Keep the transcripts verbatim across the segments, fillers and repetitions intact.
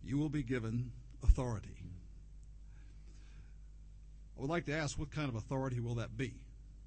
you will be given authority. I would like to ask, what kind of authority will that be?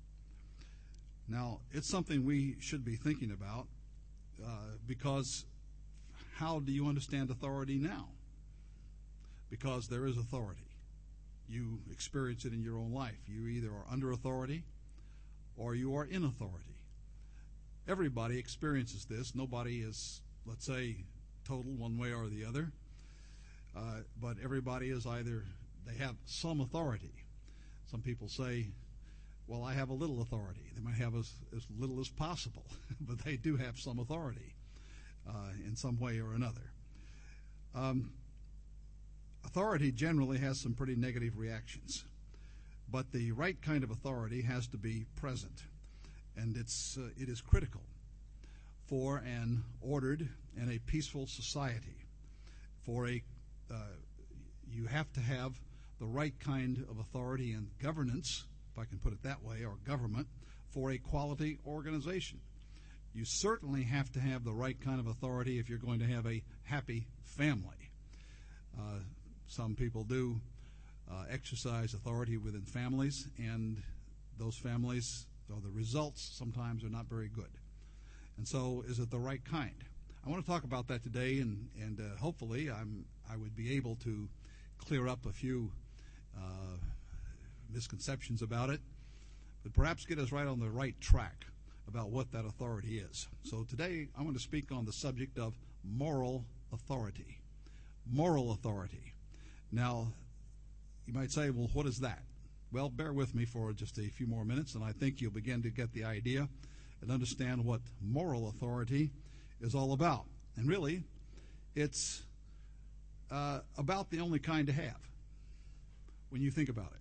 Now, it's something we should be thinking about uh, because how do you understand authority now? Because there is authority. You experience it in your own life. You either are under authority or you are in authority. Everybody experiences this. Nobody is, let's say, total one way or the other. Uh, but everybody is either, they have some authority. Some people say, well, I have a little authority. They might have as, as little as possible, but they do have some authority uh, in some way or another. Um, authority generally has some pretty negative reactions, but the right kind of authority has to be present, and it's uh, it is critical for an ordered and a peaceful society. For a uh, you have to have the right kind of authority and governance, if I can put it that way, or government, for a quality organization. You certainly have to have the right kind of authority if you're going to have a happy family. Uh, some people do uh, exercise authority within families, and those families, or the results sometimes are not very good. And so, is it the right kind? I want to talk about that today, and, and uh, hopefully I'm, I would be able to clear up a few uh, misconceptions about it, but perhaps get us right on the right track about what that authority is. So today I want to speak on the subject of moral authority. Moral authority. Now, you might say, well, what is that? Well, bear with me for just a few more minutes, and I think you'll begin to get the idea and understand what moral authority is all about. And really, it's uh, about the only kind to have when you think about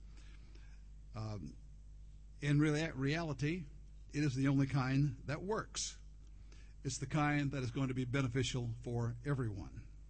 it. Um, in rea- reality, it is the only kind that works. It's the kind that is going to be beneficial for everyone.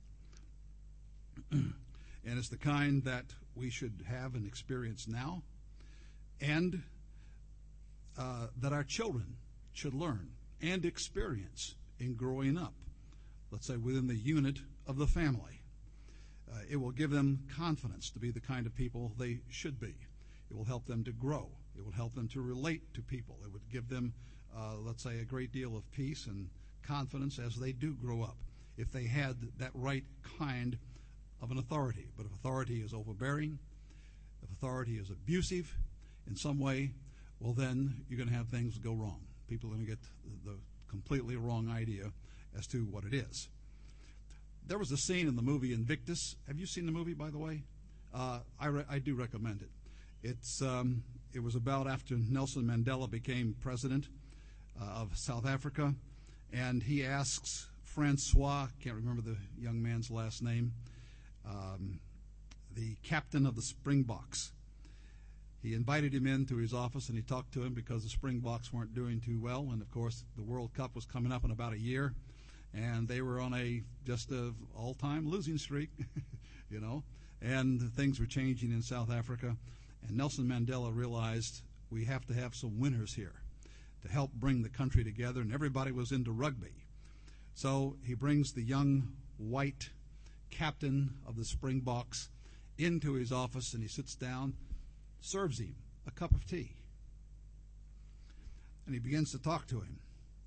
And it's the kind that we should have and experience now, and uh, that our children should learn and experience in growing up, let's say within the unit of the family. Uh, it will give them confidence to be the kind of people they should be. It will help them to grow. It will help them to relate to people. It would give them, uh, let's say, a great deal of peace and confidence as they do grow up, if they had that right kind of an authority. But if authority is overbearing, if authority is abusive in some way, well, then you're going to have things go wrong. People are going to get the completely wrong idea as to what it is. There was a scene in the movie Invictus. Have you seen the movie, by the way? Uh, I, re- I do recommend it. It's um, it was about after Nelson Mandela became president uh, of South Africa, and he asks Francois, can't remember the young man's last name, um, the captain of the Springboks. He invited him into his office, and he talked to him because the Springboks weren't doing too well, and of course the World Cup was coming up in about a year, and they were on a just a all-time losing streak, you know, and things were changing in South Africa. And Nelson Mandela realized we have to have some winners here to help bring the country together, and everybody was into rugby. So he brings the young white captain of the Springboks into his office, and he sits down, serves him a cup of tea, and he begins to talk to him.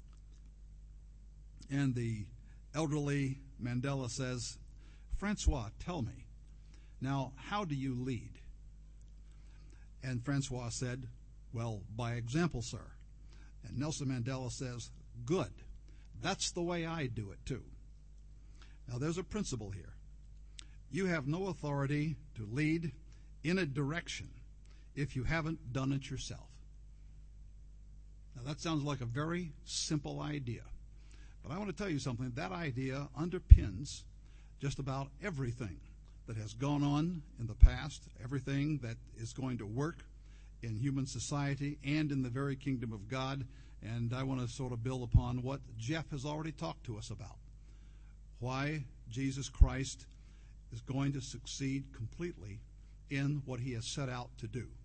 And the elderly Mandela says, "Francois, tell me, now how do you lead?" And Francois said, "Well, by example, sir." And Nelson Mandela says, "Good. That's the way I do it, too." Now, there's a principle here. You have no authority to lead in a direction if you haven't done it yourself. Now, that sounds like a very simple idea. But I want to tell you something. That idea underpins just about everything that has gone on in the past, everything that is going to work in human society and in the very kingdom of God. And I want to sort of build upon what Jeff has already talked to us about. Why Jesus Christ is going to succeed completely in what he has set out to do.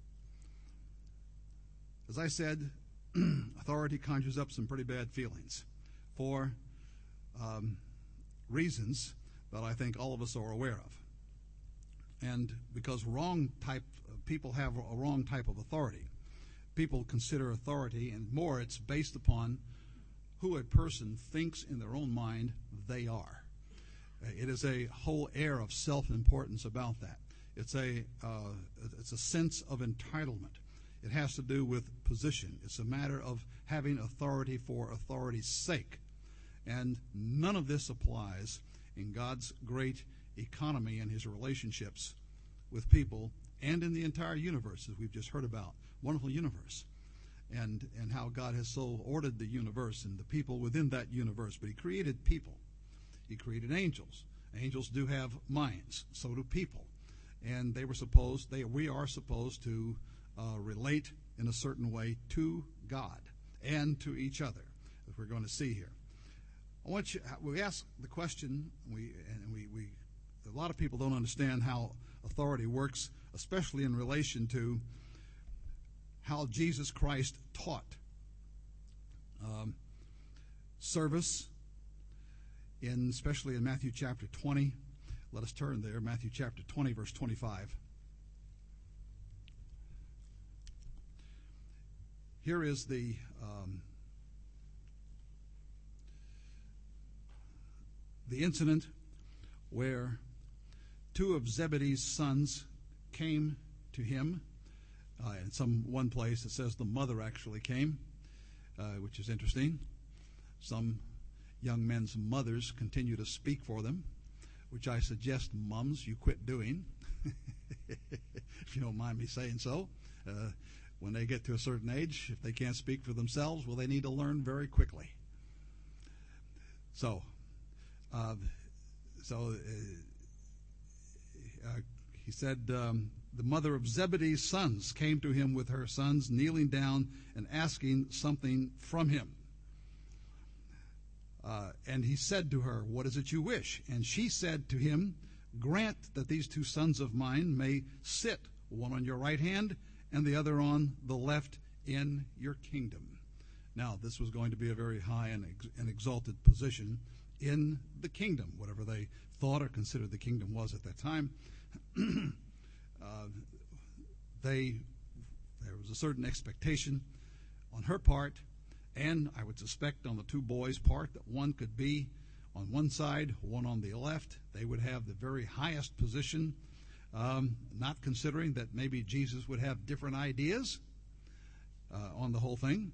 As I said, authority conjures up some pretty bad feelings for um, reasons that I think all of us are aware of. And because wrong type people have a wrong type of authority. People consider authority, and more, it's based upon who a person thinks in their own mind they are. It is a whole air of self-importance about that. It's a uh, it's a sense of entitlement. It has to do with position. It's a matter of having authority for authority's sake. And none of this applies in God's great economy and his relationships with people and in the entire universe, as we've just heard about. Wonderful universe. And, and how God has so ordered the universe and the people within that universe. But he created people. He created angels. Angels do have minds. So do people. And they were supposed, they we are supposed to uh, relate in a certain way to God and to each other, as we're going to see here. I want you, we ask the question, we and we, we a lot of people don't understand how authority works, especially in relation to how Jesus Christ taught. Um, service, in especially in Matthew chapter twenty. Let us turn there, Matthew chapter twenty, verse twenty-five. Here is the um, the incident where two of Zebedee's sons came to him. Uh, in some one place it says the mother actually came, uh, which is interesting. Some young men's mothers continue to speak for them, which I suggest, mums, you quit doing, if you don't mind me saying so. Uh, when they get to a certain age, if they can't speak for themselves, well, they need to learn very quickly. So, uh, so uh, uh, he said, um, the mother of Zebedee's sons came to him with her sons, kneeling down and asking something from him. Uh, and he said to her, what is it you wish? And she said to him, grant that these two sons of mine may sit, one on your right hand and the other on the left, in your kingdom. Now, this was going to be a very high and, ex- and exalted position in the kingdom, whatever they thought or considered the kingdom was at that time. uh, they, there was a certain expectation on her part, and I would suspect on the two boys' part, that one could be on one side, one on the left. They would have the very highest position, um, not considering that maybe Jesus would have different ideas uh, on the whole thing.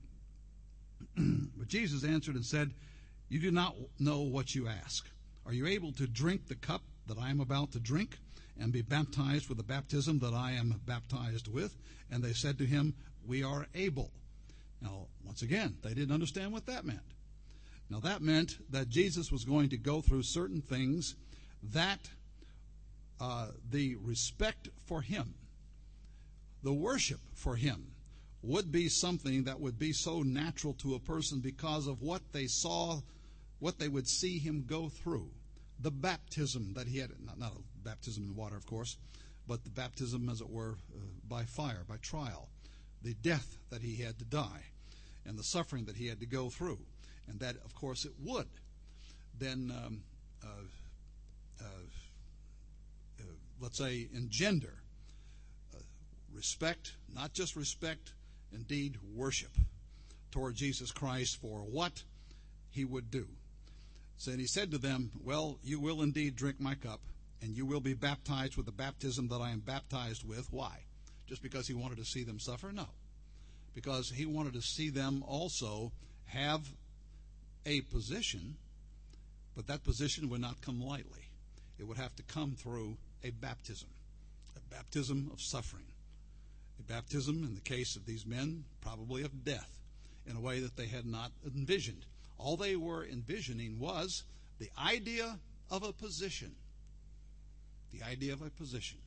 But Jesus answered and said, you do not know what you ask. Are you able to drink the cup that I am about to drink and be baptized with the baptism that I am baptized with? And they said to him, we are able. Now, once again, they didn't understand what that meant. Now, that meant that Jesus was going to go through certain things that uh, the respect for him, the worship for him, would be something that would be so natural to a person because of what they saw, what they would see him go through. The baptism that he had, not, not a baptism in water, of course, but the baptism, as it were, uh, by fire, by trial. The death that he had to die and the suffering that he had to go through. And that, of course, it would then, um, uh, uh, uh, let's say, engender uh, respect, not just respect, indeed worship toward Jesus Christ for what he would do. So, and he said to them, well, you will indeed drink my cup, and you will be baptized with the baptism that I am baptized with. Why? Just because he wanted to see them suffer? No. Because he wanted to see them also have a position, but that position would not come lightly. It would have to come through a baptism, a baptism of suffering, a baptism, in the case of these men, probably of death, in a way that they had not envisioned. All they were envisioning was the idea of a position, the idea of a position.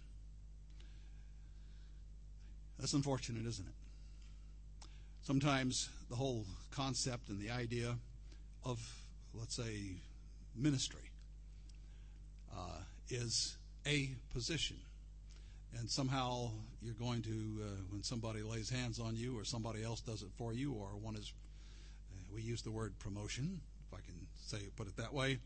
That's unfortunate, isn't it? Sometimes the whole concept and the idea of, let's say, ministry uh, is a position. And somehow you're going to, uh, when somebody lays hands on you or somebody else does it for you, or one is, uh, we use the word promotion, if I can say put it that way,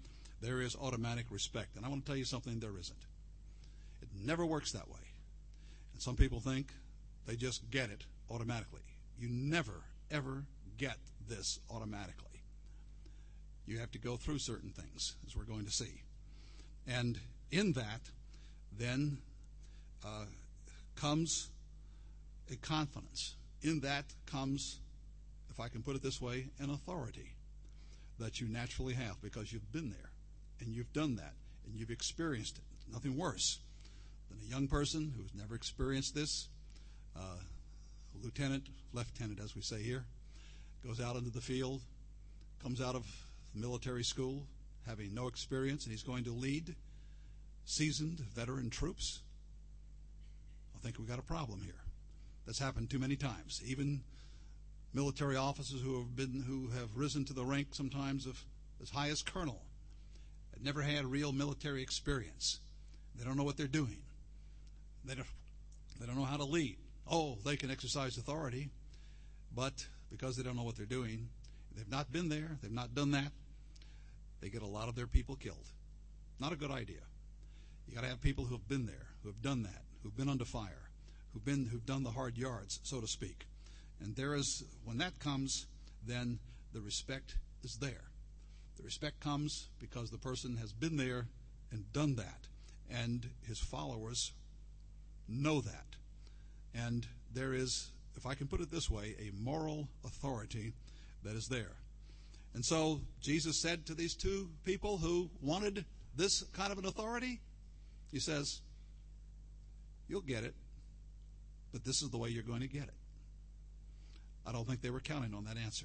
there is automatic respect. And I want to tell you something, there isn't. It never works that way. And some people think they just get it automatically. You never, ever get this automatically. You have to go through certain things, as we're going to see. And in that, then, uh, comes a confidence. In that comes, if I can put it this way, an authority that you naturally have because you've been there and you've done that and you've experienced it. Nothing worse than a young person who's never experienced this, uh, a lieutenant, lieutenant as we say here, goes out into the field, comes out of military school having no experience, and he's going to lead seasoned veteran troops. I think we've got a problem here. That's happened too many times. Even military officers who have been who have risen to the rank sometimes of as high as colonel have never had real military experience. They don't know what they're doing. They don't they don't know how to lead. Oh, they can exercise authority, but because they don't know what they're doing, they've not been there, they've not done that, they get a lot of their people killed. Not a good idea. You got to have people who have been there, who have done that, who've been under fire, who've been who've done the hard yards, so to speak. And there is, when that comes, then the respect is there. The respect comes because the person has been there and done that, and his followers know that. And there is, if I can put it this way, a moral authority that is there. And so Jesus said to these two people who wanted this kind of an authority, he says, you'll get it, but this is the way you're going to get it. I don't think they were counting on that answer.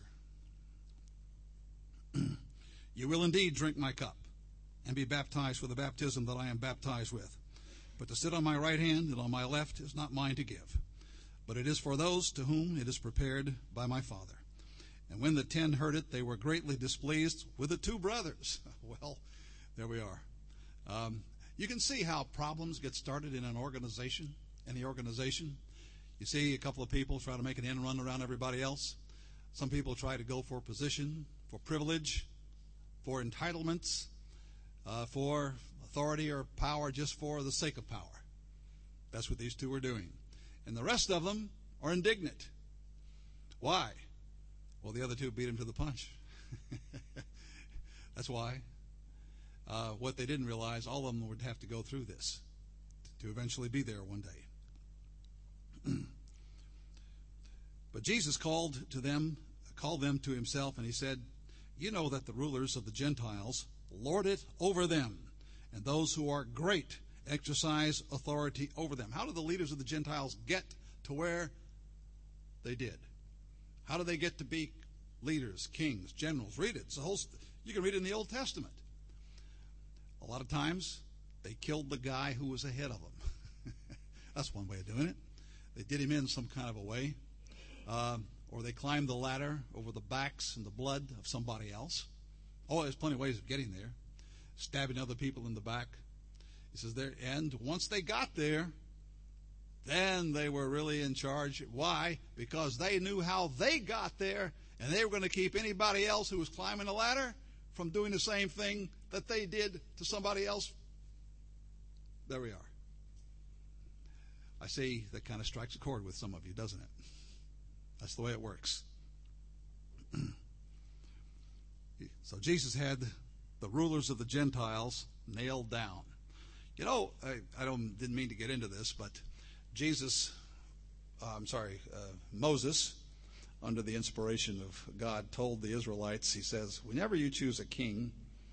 You will indeed drink my cup and be baptized with the baptism that I am baptized with. But to sit on my right hand and on my left is not mine to give, but it is for those to whom it is prepared by my Father. And when the ten heard it, they were greatly displeased with the two brothers. Well, there we are. Um, you can see how problems get started in an organization, any organization. You see a couple of people try to make an end run around everybody else. Some people try to go for position, for privilege, for entitlements, uh, for authority or power just for the sake of power. That's what these two are doing. And the rest of them are indignant. Why? Well, the other two beat him to the punch. That's why. Uh, what they didn't realize, all of them would have to go through this to eventually be there one day. But Jesus called to them, called them to himself, and he said, you know that the rulers of the Gentiles lord it over them, and those who are great exercise authority over them. How did the leaders of the Gentiles get to where they did? How do they get to be leaders, kings, generals? Read it. It's a whole, you can read it in the Old Testament. A lot of times, they killed the guy who was ahead of them. That's one way of doing it. They did him in some kind of a way. Uh, or they climbed the ladder over the backs and the blood of somebody else. Oh, there's plenty of ways of getting there. Stabbing other people in the back. He says there, and once they got there, then they were really in charge. Why? Because they knew how they got there, and they were going to keep anybody else who was climbing the ladder from doing the same thing that they did to somebody else. There we are. I see that kind of strikes a chord with some of you, doesn't it? That's the way it works. So Jesus had the rulers of the Gentiles nailed down. You know, I, I don't didn't mean to get into this, but Jesus, uh, I'm sorry, uh, Moses, under the inspiration of God, told the Israelites, he says, whenever you choose a king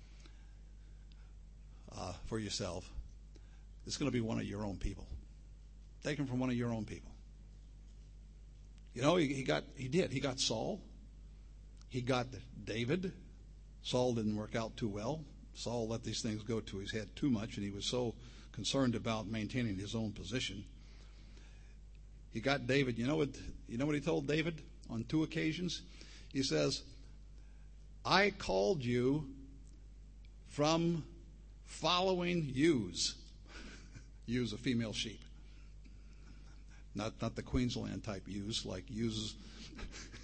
uh, for yourself, it's going to be one of your own people. Take him from one of your own people. You know, he, he got, he did. He got Saul. He got David. Saul didn't work out too well. Saul let these things go to his head too much, and he was so concerned about maintaining his own position. He got David. You know what? You know what he told David on two occasions? He says, "I called you from following ewes." Ewes, a female sheep. Not not the Queensland type ewes, like ewes.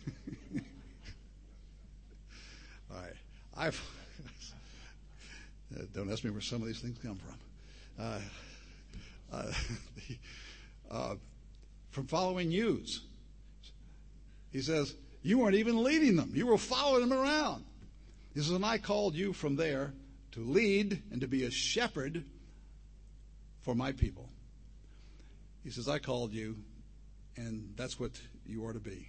All right. I've Uh, don't ask me where some of these things come from. Uh, uh, uh, from following yous. He says, you weren't even leading them. You were following them around. He says, and I called you from there to lead and to be a shepherd for my people. He says, I called you, and that's what you are to be.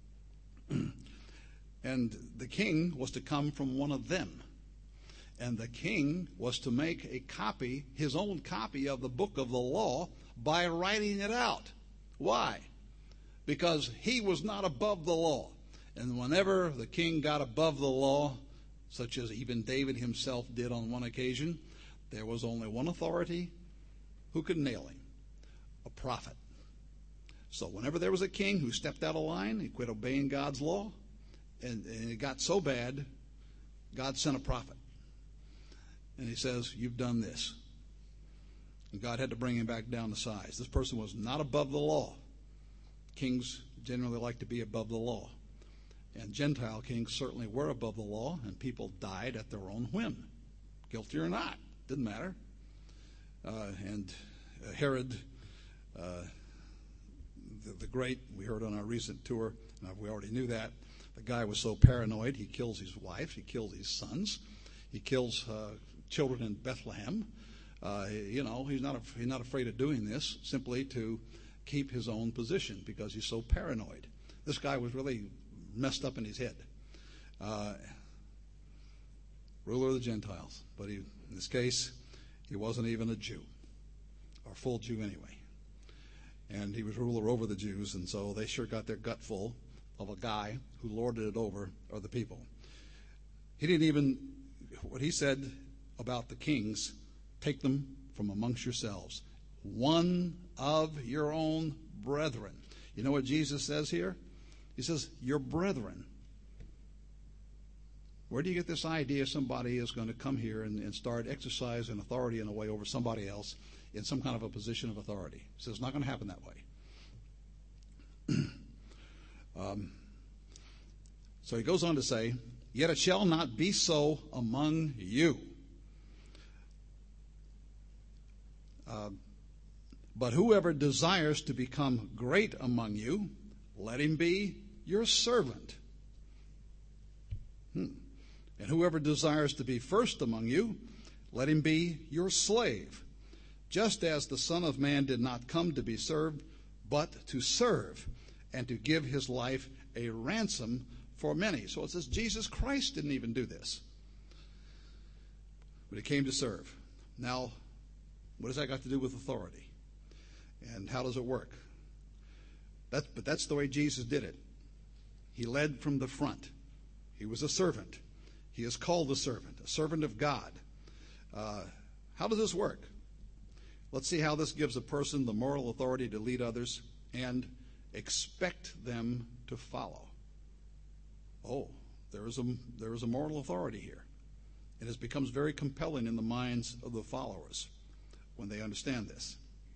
And the king was to come from one of them. And the king was to make a copy, his own copy of the book of the law, by writing it out. Why? Because he was not above the law. And whenever the king got above the law, such as even David himself did on one occasion, there was only one authority who could nail him: a prophet. So whenever there was a king who stepped out of line, he quit obeying God's law, and, and it got so bad, God sent a prophet. And he says, you've done this. And God had to bring him back down to size. This person was not above the law. Kings generally like to be above the law. And Gentile kings certainly were above the law, and people died at their own whim. Guilty or not, didn't matter. Uh, and uh, Herod, uh, the, the great, we heard on our recent tour, uh, we already knew that, the guy was so paranoid, he kills his wife, he kills his sons, he kills uh, children in Bethlehem. Uh, you know, he's not af- he's not afraid of doing this simply to keep his own position because he's so paranoid. This guy was really messed up in his head. Uh, ruler of the Gentiles. But he, in this case, he wasn't even a Jew, or full Jew anyway. And he was ruler over the Jews, and so they sure got their gut full of a guy who lorded it over other people. He didn't even, what he said about the kings, take them from amongst yourselves. One of your own brethren. You know what Jesus says here? He says, your brethren. Where do you get this idea somebody is going to come here and, and start exercising authority in a way over somebody else in some kind of a position of authority? He says it's not going to happen that way. um, so he goes on to say, yet it shall not be so among you. Uh, but whoever desires to become great among you, let him be your servant. Hmm. And whoever desires to be first among you, let him be your slave. Just as the Son of Man did not come to be served, but to serve, and to give his life a ransom for many. So it says Jesus Christ didn't even do this. But he came to serve. Now, what does that got to do with authority? And how does it work? That's, but that's the way Jesus did it. He led from the front. He was a servant. He is called a servant, a servant of God. Uh, how does this work? Let's see how this gives a person the moral authority to lead others and expect them to follow. Oh, there is a, there is a moral authority here. And it becomes very compelling in the minds of the followers when they understand this.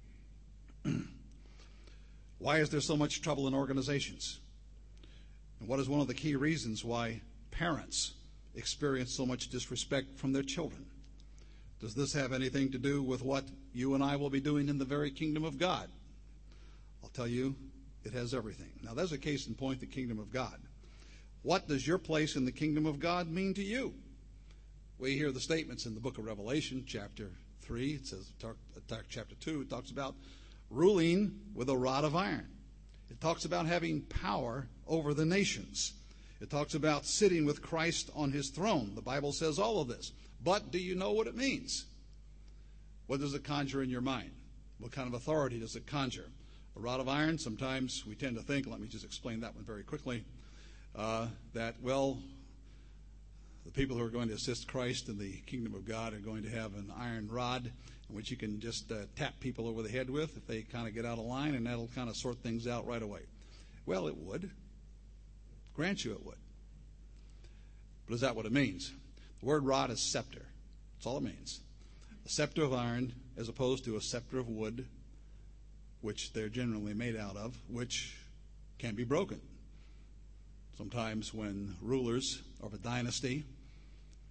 Why is there so much trouble in organizations? And what is one of the key reasons why parents experience so much disrespect from their children? Does this have anything to do with what you and I will be doing in the very kingdom of God? I'll tell you, it has everything. Now, there's a case in point, the kingdom of God. What does your place in the kingdom of God mean to you? We hear the statements in the book of Revelation, chapter three. It says, chapter two, it talks about ruling with a rod of iron. It talks about having power over the nations. It talks about sitting with Christ on his throne. The Bible says all of this. But do you know what it means? What does it conjure in your mind? What kind of authority does it conjure? A rod of iron, sometimes we tend to think, let me just explain that one very quickly, uh, that, well, the people who are going to assist Christ in the kingdom of God are going to have an iron rod in which you can just uh, tap people over the head with if they kind of get out of line, and that'll kind of sort things out right away. Well, it would. Grant you it would. But is that what it means? The word rod is scepter. That's all it means. A scepter of iron as opposed to a scepter of wood, which they're generally made out of, which can be broken. Sometimes when rulers of a dynasty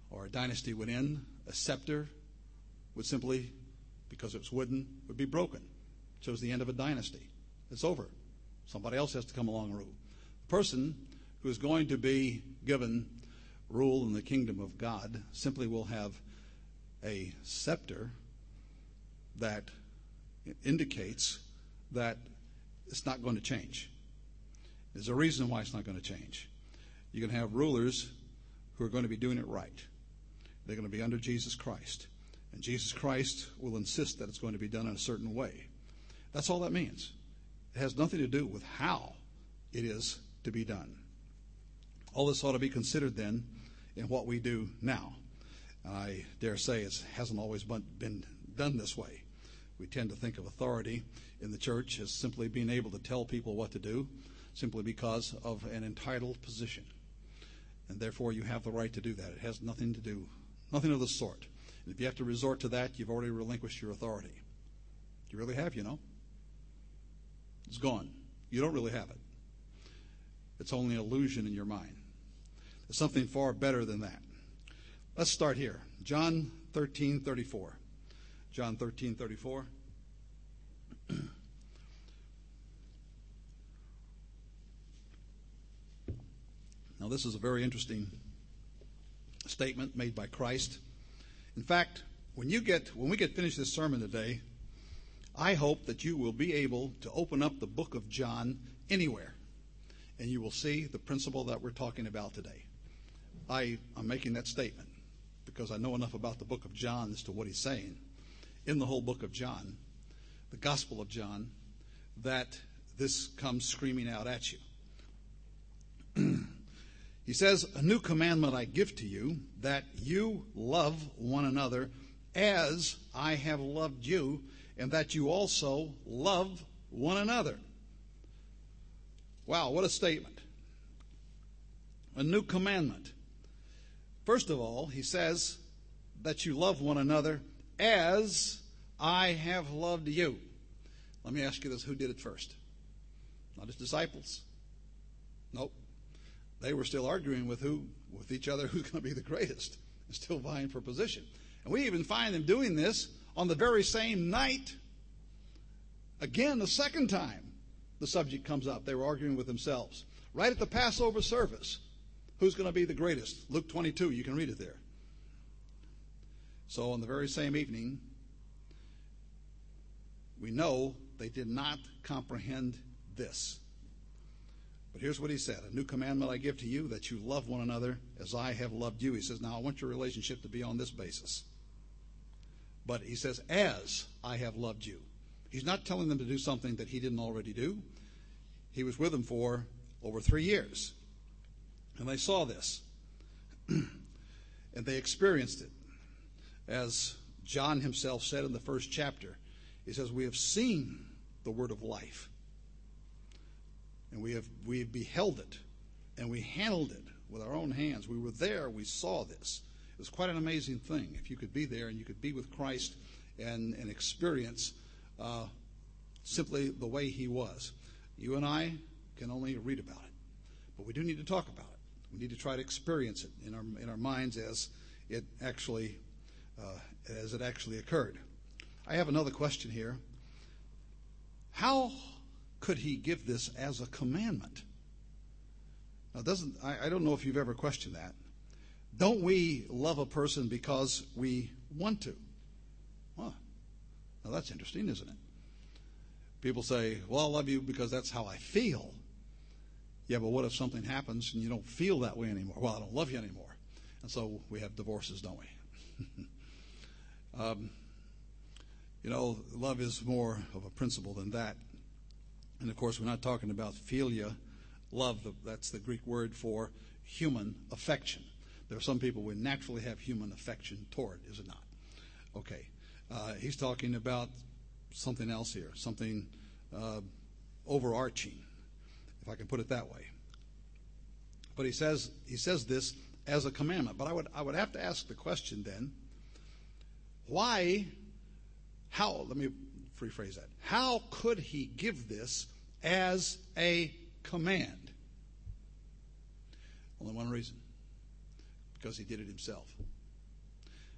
or a dynasty would end, a scepter would simply, because it's wooden, would be broken. It shows the end of a dynasty. It's over. Somebody else has to come along and rule. The person who is going to be given rule in the kingdom of God simply will have a scepter that indicates that it's not going to change. There's a reason why it's not going to change. You're going to have rulers who are going to be doing it right. They're going to be under Jesus Christ. And Jesus Christ will insist that it's going to be done in a certain way. That's all that means. It has nothing to do with how it is to be done. All this ought to be considered then in what we do now. And I dare say it hasn't always been done this way. We tend to think of authority in the church as simply being able to tell people what to do, simply because of an entitled position. And therefore you have the right to do that. It has nothing to do, nothing of the sort. And if you have to resort to that, you've already relinquished your authority. You really have, you know. It's gone. You don't really have it. It's only an illusion in your mind. There's something far better than that. Let's start here. John thirteen thirty-four. John thirteen thirty-four. Now, this is a very interesting statement made by Christ. In fact, when you get when we get finished this sermon today, I hope that you will be able to open up the book of John anywhere, and you will see the principle that we're talking about today. I am making that statement because I know enough about the book of John as to what he's saying in the whole book of John, the Gospel of John, that this comes screaming out at you. He says, "A new commandment I give to you, that you love one another as I have loved you, and that you also love one another." Wow, what a statement. A new commandment. First of all, he says that you love one another as I have loved you. Let me ask you this, who did it first? Not his disciples. Nope. They were still arguing with who, with each other, who's going to be the greatest, and still vying for position. And we even find them doing this on the very same night. Again, the second time the subject comes up, they were arguing with themselves. Right at the Passover service, who's going to be the greatest? Luke twenty-two, you can read it there. So on the very same evening, we know they did not comprehend this. But here's what he said. "A new commandment I give to you, that you love one another as I have loved you." He says, now I want your relationship to be on this basis. But he says, as I have loved you. He's not telling them to do something that he didn't already do. He was with them for over three years. And they saw this. And they experienced it. As John himself said in the first chapter, he says, we have seen the word of life. And we have we have beheld it. And we handled it with our own hands. We were there. We saw this. It was quite an amazing thing. If you could be there and you could be with Christ and, and experience uh, simply the way he was. You and I can only read about it. But we do need to talk about it. We need to try to experience it in our in our minds as it actually uh, as it actually occurred. I have another question here. How could he give this as a commandment? Now, doesn't I, I don't know if you've ever questioned that. Don't we love a person because we want to? Well, now that's interesting, isn't it? People say, well, I love you because that's how I feel. Yeah, but what if something happens and you don't feel that way anymore? Well, I don't love you anymore. And so we have divorces, don't we? um, you know, love is more of a principle than that. And, of course, we're not talking about philia, love. That's the Greek word for human affection. There are some people we naturally have human affection toward, is it not? Okay. Uh, he's talking about something else here, something uh, overarching, if I can put it that way. But he says he says this as a commandment. But I would I would have to ask the question then, why, how, let me rephrase that. How could he give this as a command? Only one reason. Because he did it himself.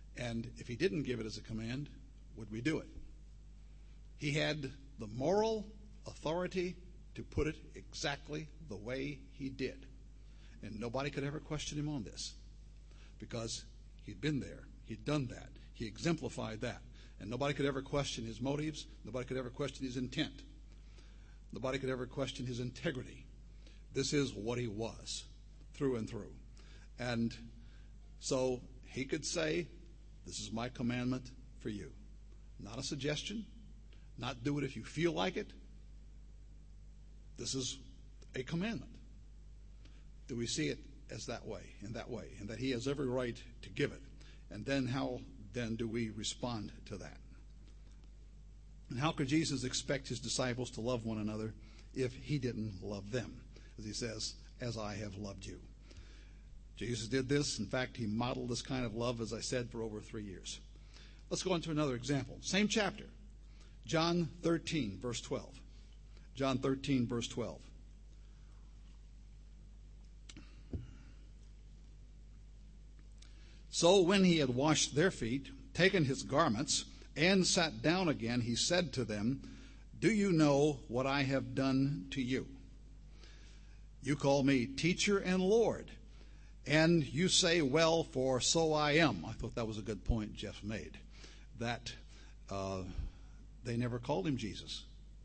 And if he didn't give it as a command, would we do it? He had the moral authority to put it exactly the way he did. And nobody could ever question him on this, because he'd been there. He'd done that. He exemplified that. And nobody could ever question his motives. Nobody could ever question his intent. Nobody could ever question his integrity. This is what he was, through and through. And so he could say, this is my commandment for you. Not a suggestion. Not do it if you feel like it. This is a commandment. Do we see it as that way, in that way, and that he has every right to give it? And then how then do we respond to that? And how could Jesus expect his disciples to love one another if he didn't love them? As he says, as I have loved you. Jesus did this. In fact, he modeled this kind of love, as I said, for over three years. Let's go on to another example. Same chapter. John thirteen, verse twelve. John thirteen, verse twelve. So when he had washed their feet, taken his garments, and sat down again, he said to them, do you know what I have done to you? You call me teacher and Lord, and you say, well, for so I am. I thought that was a good point Jeff made, that uh, they never called him Jesus.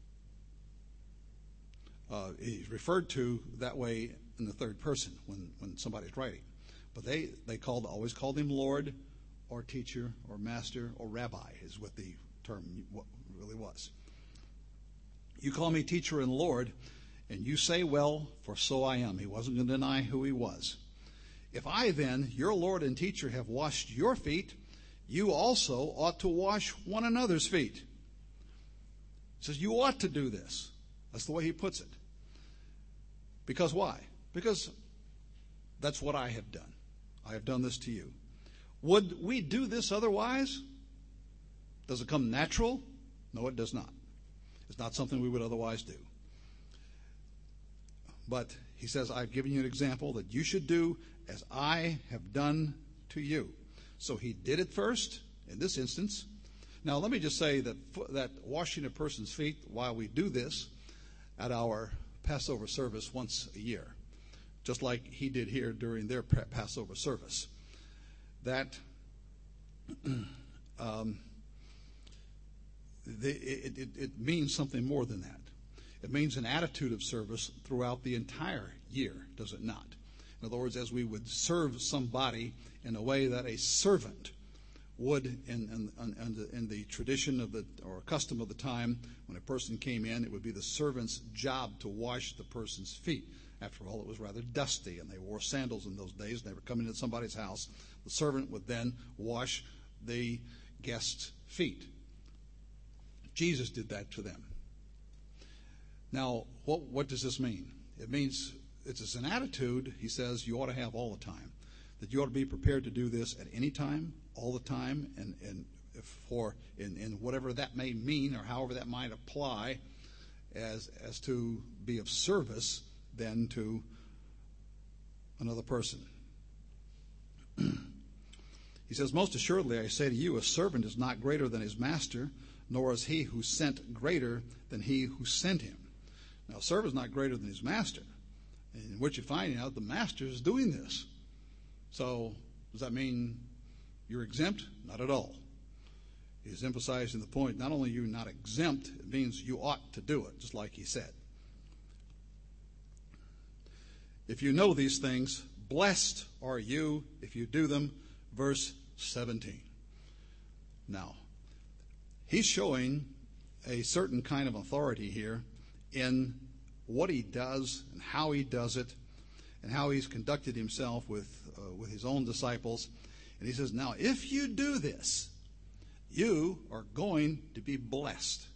Uh, he's referred to that way in the third person when, when somebody's writing. But they, they called always called him Lord or teacher or master or rabbi is what the term really was. You call me teacher and Lord, and you say, well, for so I am. He wasn't going to deny who he was. If I then, your Lord and teacher, have washed your feet, you also ought to wash one another's feet. He says, you ought to do this. That's the way he puts it. Because why? Because that's what I have done. I have done this to you. Would we do this otherwise? Does it come natural? No, it does not. It's not something we would otherwise do. But he says, I've given you an example that you should do as I have done to you. So he did it first in this instance. Now, let me just say that that washing a person's feet, while we do this at our Passover service once a year, just like he did here during their Passover service, that um, the, it, it, it means something more than that. It means an attitude of service throughout the entire year, does it not? In other words, as we would serve somebody in a way that a servant would in, in, in, the, in the tradition of the or custom of the time, when a person came in, it would be the servant's job to wash the person's feet. After all, it was rather dusty, and they wore sandals in those days. They were coming into somebody's house. The servant would then wash the guest's feet. Jesus did that to them. Now, what, what does this mean? It means it's an attitude, he says, you ought to have all the time. That you ought to be prepared to do this at any time, all the time, and, and for in, in whatever that may mean or however that might apply as, as to be of service then to another person. He says, most assuredly I say to you, a servant is not greater than his master, nor is he who sent greater than he who sent him. Now, a servant is not greater than his master. And what you're finding out, the master is doing this. So, does that mean you're exempt? Not at all. He's emphasizing the point, not only are you not exempt, it means you ought to do it, just like he said. If you know these things, blessed are you if you do them. Verse seventeen. Now, he's showing a certain kind of authority here in what he does and how he does it and how he's conducted himself with, uh, with his own disciples. And he says, now, if you do this, you are going to be blessed.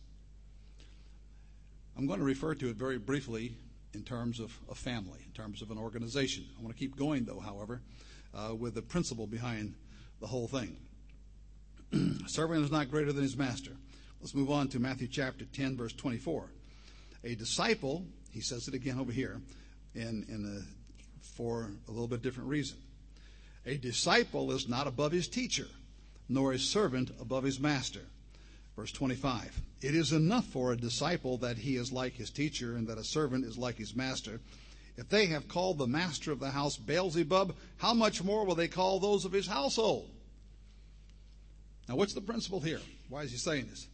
I'm going to refer to it very briefly in terms of a family, in terms of an organization. I want to keep going, though, however, uh, with the principle behind the whole thing. A servant is not greater than his master. Let's move on to Matthew chapter ten, verse twenty-four. A disciple, he says it again over here, in, in a, for a little bit different reason. A disciple is not above his teacher, nor a servant above his master. Verse twenty-five, it is enough for a disciple that he is like his teacher and that a servant is like his master. If they have called the master of the house Beelzebub, how much more will they call those of his household? Now, what's the principle here? Why is he saying this?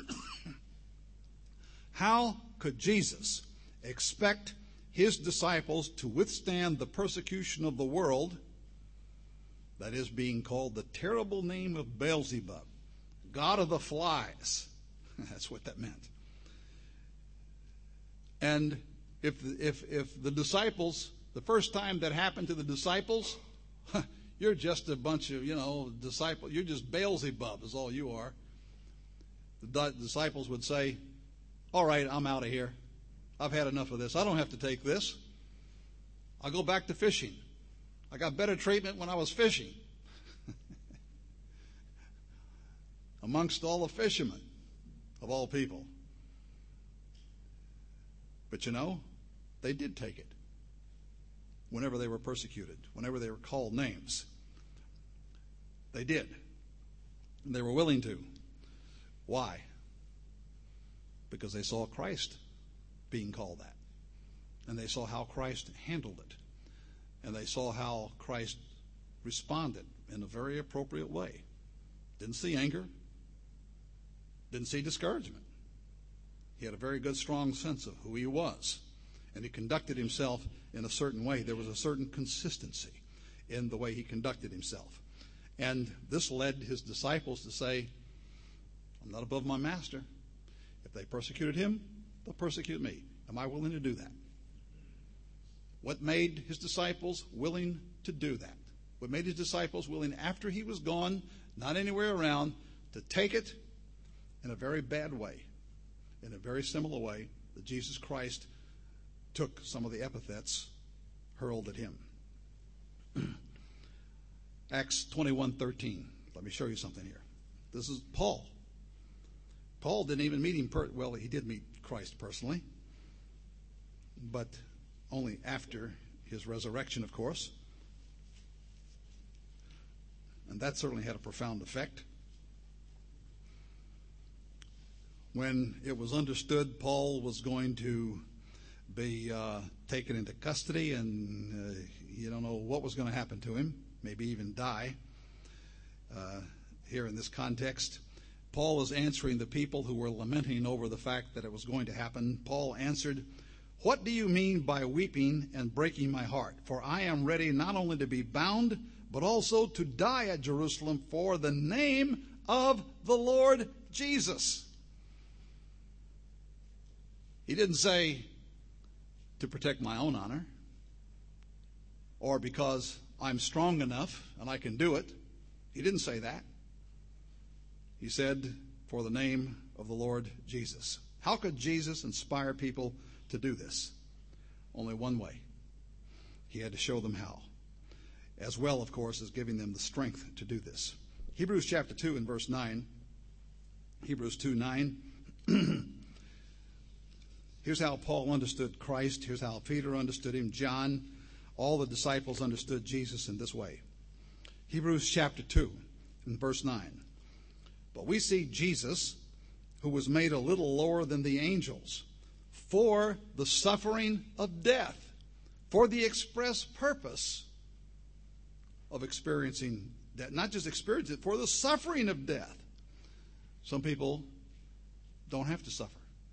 How could Jesus expect his disciples to withstand the persecution of the world, that is being called the terrible name of Beelzebub, God of the flies? That's what that meant. And if if if the disciples, the first time that happened to the disciples, you're just a bunch of, you know, disciples. You're just Beelzebub is all you are. The disciples would say, all right, I'm out of here. I've had enough of this. I don't have to take this. I'll go back to fishing. I got better treatment when I was fishing. Amongst all the fishermen of all people. But you know, they did take it. Whenever they were persecuted, whenever they were called names. They did. And they were willing to. Why? Because they saw Christ being called that. And they saw how Christ handled it. And they saw how Christ responded in a very appropriate way. Didn't see anger. Didn't see discouragement. He had a very good, strong sense of who he was. And he conducted himself in a certain way. There was a certain consistency in the way he conducted himself. And this led his disciples to say, I'm not above my master. If they persecuted him, they'll persecute me. Am I willing to do that? What made his disciples willing to do that? What made his disciples willing, after he was gone, not anywhere around, to take it in a very bad way, in a very similar way that Jesus Christ took some of the epithets hurled at him. Acts twenty-one thirteen. Let me show you something here. This is Paul. Paul didn't even meet him, per- well, he did meet Christ personally, but only after his resurrection, of course. And that certainly had a profound effect. When it was understood Paul was going to be uh, taken into custody, and uh, you don't know what was going to happen to him, maybe even die. Uh, here in this context, Paul was answering the people who were lamenting over the fact that it was going to happen. Paul answered, "What do you mean by weeping and breaking my heart? For I am ready not only to be bound, but also to die at Jerusalem for the name of the Lord Jesus." He didn't say to protect my own honor or because I'm strong enough and I can do it. He didn't say that. He said, for the name of the Lord Jesus. How could Jesus inspire people to do this? Only one way. He had to show them how. As well, of course, as giving them the strength to do this. Hebrews chapter two and verse nine. Hebrews two nine. Here's how Paul understood Christ. Here's how Peter understood him. John, all the disciples understood Jesus in this way. Hebrews chapter two and verse nine. But we see Jesus, who was made a little lower than the angels, for the suffering of death, for the express purpose of experiencing death. Not just experience it, for the suffering of death. Some people don't have to suffer.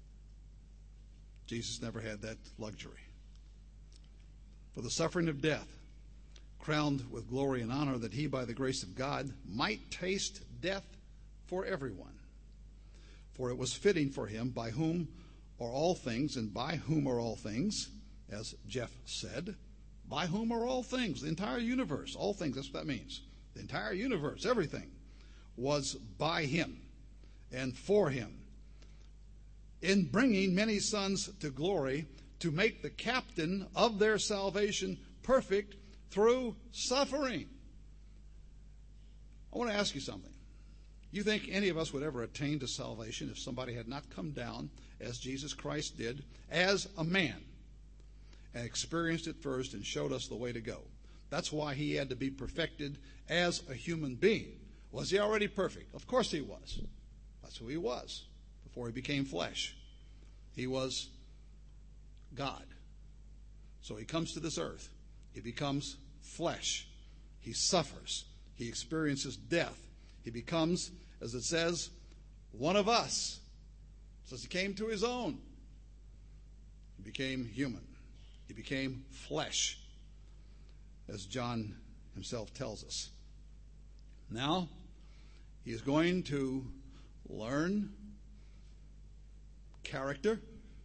Jesus never had that luxury. For the suffering of death, crowned with glory and honor, that he, by the grace of God, might taste death for everyone. For it was fitting for him, by whom are all things, and by whom are all things, as Jeff said, by whom are all things, the entire universe, all things, that's what that means. The entire universe, everything, was by him and for him, in bringing many sons to glory, to make the captain of their salvation perfect through suffering. I want to ask you something. You think any of us would ever attain to salvation if somebody had not come down, as Jesus Christ did, as a man, and experienced it first and showed us the way to go? That's why he had to be perfected as a human being. Was he already perfect? Of course he was. That's who he was before he became flesh. He was God. So he comes to this earth. He becomes flesh. He suffers. He experiences death. He becomes, as it says, one of us. It says he came to his own. He became human. He became flesh, as John himself tells us. Now, he is going to learn character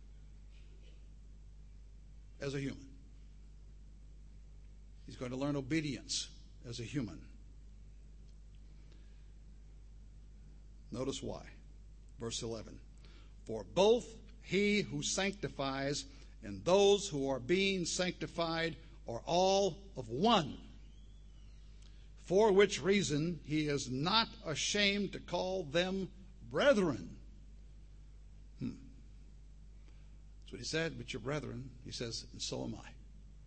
as a human. He's going to learn obedience as a human. Notice why. Verse eleven. For both he who sanctifies and those who are being sanctified are all of one. For which reason he is not ashamed to call them brethren. Hmm. That's what he said, but your brethren, he says, and so am I.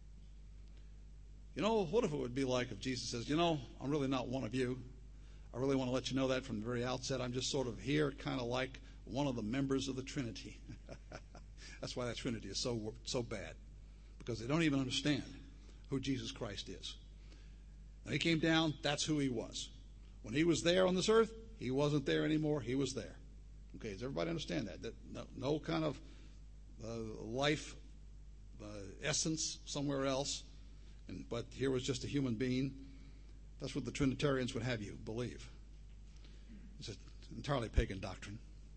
You know, what if it would be like if Jesus says, you know, I'm really not one of you. I really want to let you know that from the very outset. I'm just sort of here kind of like one of the members of the Trinity. That's why that Trinity is so so bad, because they don't even understand who Jesus Christ is. When he came down, that's who he was. When he was there on this earth, he wasn't there anymore. He was there. Okay, does everybody understand that? That no, no kind of uh, life uh, essence somewhere else, and, but here was just a human being. That's what the Trinitarians would have you believe. It's an entirely pagan doctrine.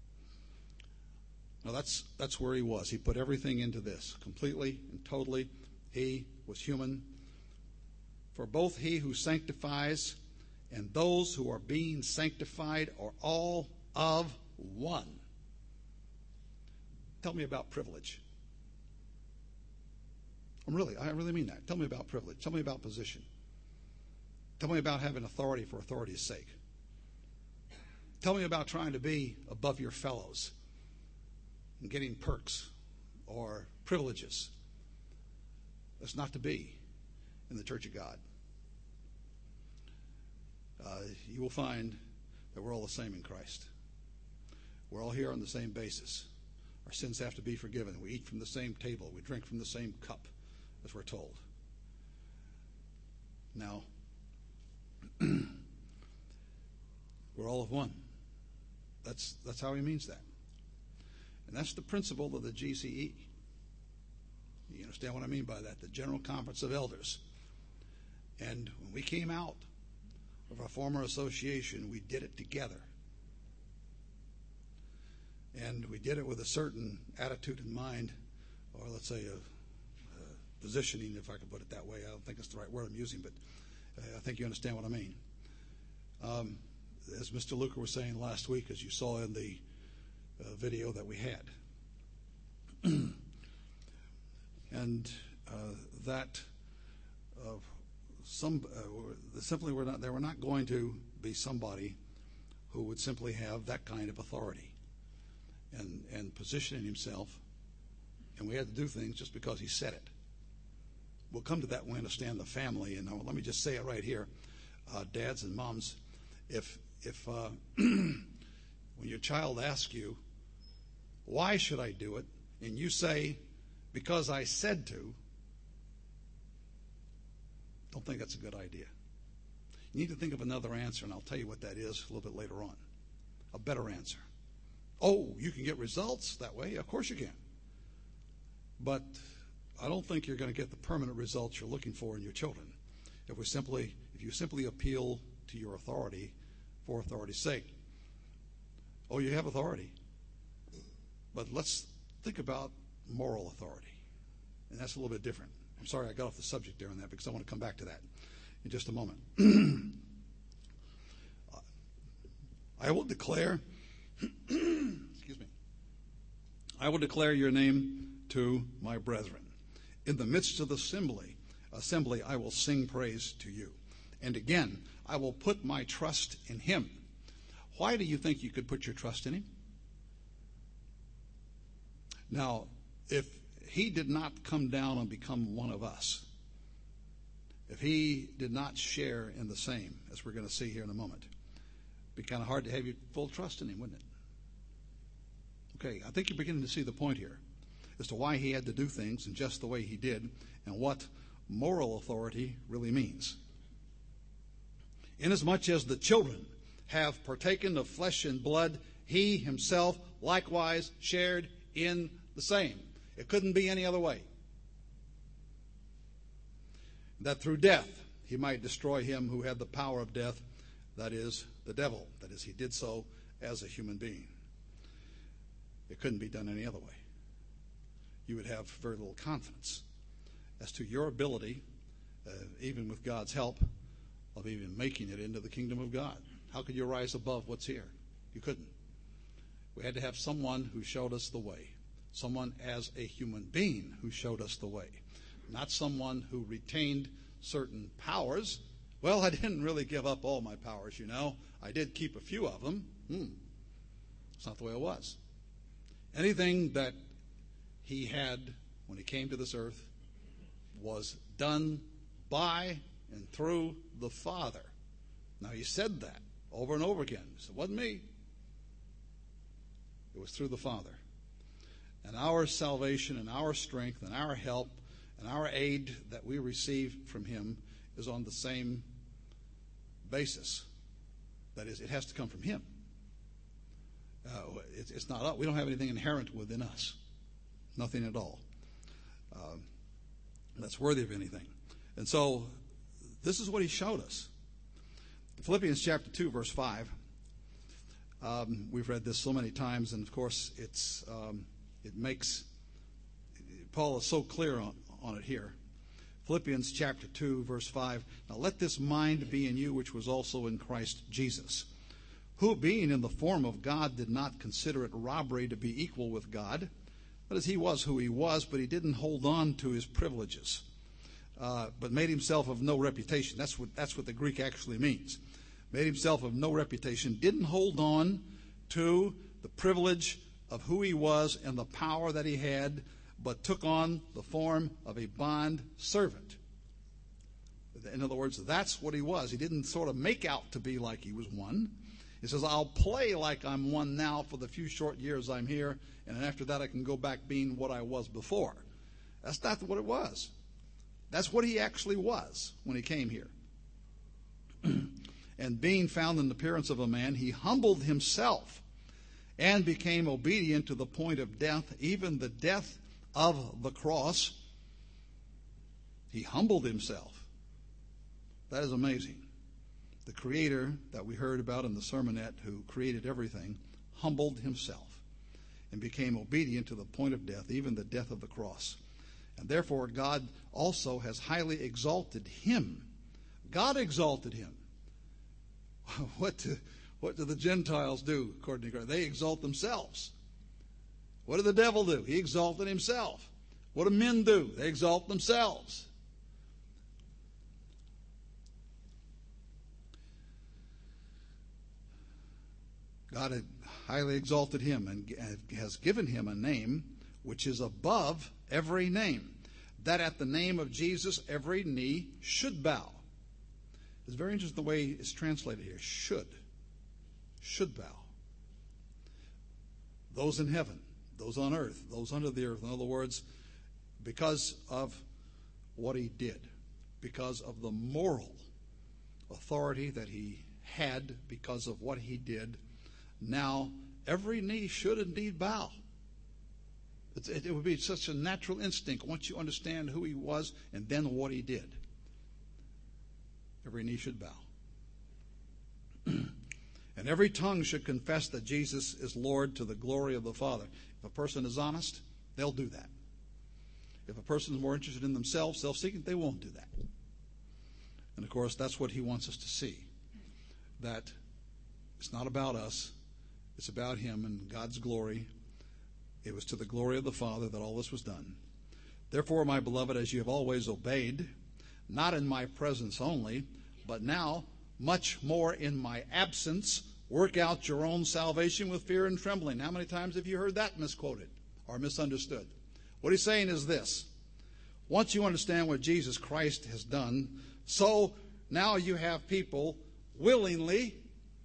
Now that's that's where he was. He put everything into this, completely and totally. He was human. For both he who sanctifies and those who are being sanctified are all of one. Tell me about privilege. I'm really, I really mean that. Tell me about privilege. Tell me about position. Tell me about having authority for authority's sake. Tell me about trying to be above your fellows and getting perks or privileges. That's not to be in the Church of God. Uh, you will find that we're all the same in Christ. We're all here on the same basis. Our sins have to be forgiven. We eat from the same table. We drink from the same cup, as we're told. Now, we're all of one. That's that's how he means that. And that's the principle of the G C E. You understand what I mean by that? The General Conference of Elders. And when we came out of our former association, we did it together. And we did it with a certain attitude in mind, or let's say a, a positioning, if I could put it that way. I don't think it's the right word I'm using, but I think you understand what I mean. Um, as Mister Luker was saying last week, as you saw in the uh, video that we had. and uh, that uh, some uh, simply were not, they were not going to be somebody who would simply have that kind of authority and, and positioning himself, and we had to do things just because he said it. We'll come to that when we understand the family, and let me just say it right here. Uh, dads and moms, if if uh, when your child asks you, why should I do it, and you say, because I said to, don't think that's a good idea. You need to think of another answer, and I'll tell you what that is a little bit later on. A better answer. Oh, you can get results that way? Of course you can. But I don't think you're going to get the permanent results you're looking for in your children if we simply, if you simply appeal to your authority for authority's sake. Oh, you have authority. But let's think about moral authority. And that's a little bit different. I'm sorry I got off the subject there on that because I want to come back to that in just a moment. I will declare, excuse me, I will declare your name to my brethren. In the midst of the assembly, assembly, I will sing praise to you. And again, I will put my trust in him. Why do you think you could put your trust in him? Now, if he did not come down and become one of us, if he did not share in the same, as we're going to see here in a moment, Be kind of hard to have your full trust in him, wouldn't it? Okay, I think you're beginning to see the point here as to why he had to do things in just the way he did and what moral authority really means. Inasmuch as the children have partaken of flesh and blood, he himself likewise shared in the same. It couldn't be any other way. That through death he might destroy him who had the power of death, that is, the devil. That is, he did so as a human being. It couldn't be done any other way. You would have very little confidence as to your ability, uh, even with God's help, of even making it into the kingdom of God. How could you rise above what's here? You couldn't. We had to have someone who showed us the way. Someone as a human being who showed us the way. Not someone who retained certain powers. Well, I didn't really give up all my powers, you know. I did keep a few of them. Hmm. It's not the way it was. Anything that he had when he came to this earth was done by and through the Father. Now, he said that over and over again. He said, it wasn't me. It was through the Father. And our salvation and our strength and our help and our aid that we receive from him is on the same basis. That is, it has to come from him. Uh, it, it's not us. We don't have anything inherent within us. Nothing at all. Uh, that's worthy of anything. And so, this is what he showed us. Philippians chapter two, verse five. Um, we've read this so many times, and of course, it's um, it makes Paul is so clear on, on it here. Philippians chapter two, verse five. Now let this mind be in you, which was also in Christ Jesus, who, being in the form of God, did not consider it robbery to be equal with God. That is, he was who he was, but he didn't hold on to his privileges, uh, but made himself of no reputation. That's what that's what the Greek actually means. Made himself of no reputation, didn't hold on to the privilege of who he was and the power that he had, but took on the form of a bond servant. In other words, that's what he was. He didn't sort of make out to be like he was one. He says, I'll play like I'm one now for the few short years I'm here, and then after that I can go back being what I was before. That's not what it was. That's what he actually was when he came here. And being found in the appearance of a man, he humbled himself and became obedient to the point of death, even the death of the cross. He humbled himself. That is amazing. The Creator that we heard about in the sermonette, who created everything, humbled himself and became obedient to the point of death, even the death of the cross. And therefore God also has highly exalted him. God exalted him. What do, what do the Gentiles do, according to God? They exalt themselves. What did the devil do? He exalted himself. What do men do? They exalt themselves. God had highly exalted him and has given him a name which is above every name, that at the name of Jesus every knee should bow. It's very interesting the way it's translated here. Should. Should bow. Those in heaven, those on earth, those under the earth. In other words, because of what he did, because of the moral authority that he had, because of what he did, now every knee should indeed bow. It, it would be such a natural instinct once you understand who he was and then what he did. Every knee should bow. And every tongue should confess that Jesus is Lord to the glory of the Father. If a person is honest, they'll do that. If a person is more interested in themselves, self-seeking, they won't do that. And of course, that's what he wants us to see. That it's not about us. It's about him and God's glory. It was to the glory of the Father that all this was done. Therefore, my beloved, as you have always obeyed, not in my presence only, but now much more in my absence, work out your own salvation with fear and trembling. How many times have you heard that misquoted or misunderstood? What he's saying is this. Once you understand what Jesus Christ has done, so now you have people willingly,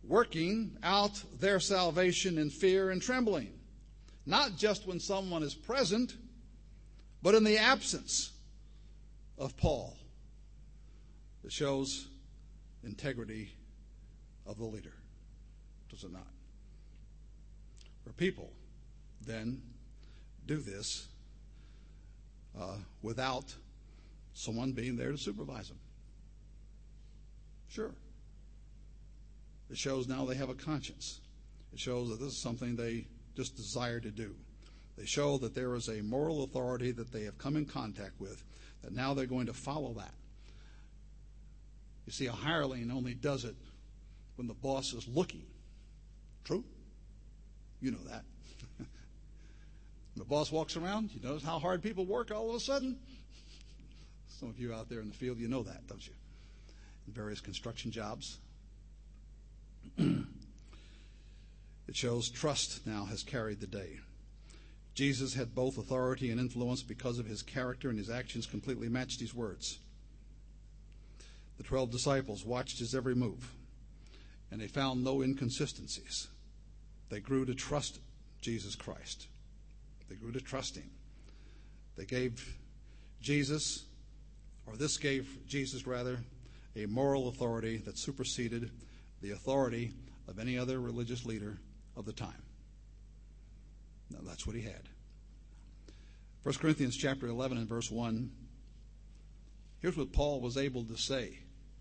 working out their salvation in fear and trembling, not just when someone is present, but in the absence of Paul. It shows integrity of the leader, does it not? Where people then do this uh, without someone being there to supervise them. Sure. It shows now they have a conscience. It shows that this is something they just desire to do. They show that there is a moral authority that they have come in contact with, that now they're going to follow that. You see, a hireling only does it when the boss is looking. True? You know that. When the boss walks around, you notice how hard people work all of a sudden? Some of you out there in the field, you know that, don't you? In various construction jobs. It shows trust now has carried the day. Jesus had both authority and influence because of his character, and his actions completely matched his words. The twelve disciples watched his every move, and they found no inconsistencies. They grew to trust Jesus Christ. They grew to trust him. They gave Jesus, or this gave Jesus rather, a moral authority that superseded the authority of any other religious leader of the time. Now, that's what he had. First Corinthians chapter eleven and verse one. Here's what Paul was able to say.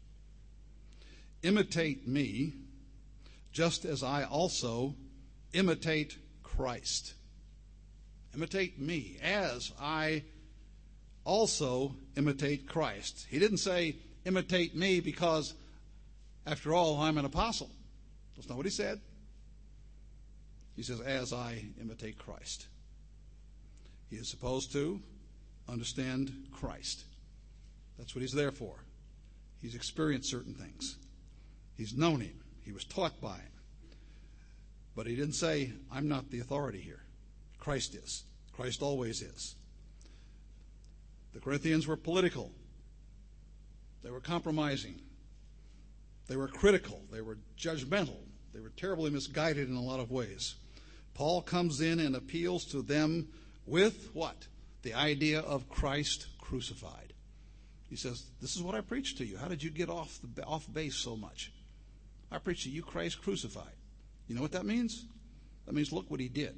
Imitate me, just as I also imitate Christ. Imitate me, as I also imitate Christ. He didn't say, imitate me because, after all, I'm an apostle. That's not what he said. He says, as I imitate Christ. He is supposed to understand Christ. That's what he's there for. He's experienced certain things. He's known him. He was taught by him. But he didn't say, I'm not the authority here. Christ is. Christ always is. The Corinthians were political. They were compromising. They were critical. They were judgmental. They were terribly misguided in a lot of ways. Paul comes in and appeals to them with what? The idea of Christ crucified. He says, this is what I preached to you. How did you get off the off base so much? I preached to you Christ crucified. You know what that means? That means look what he did.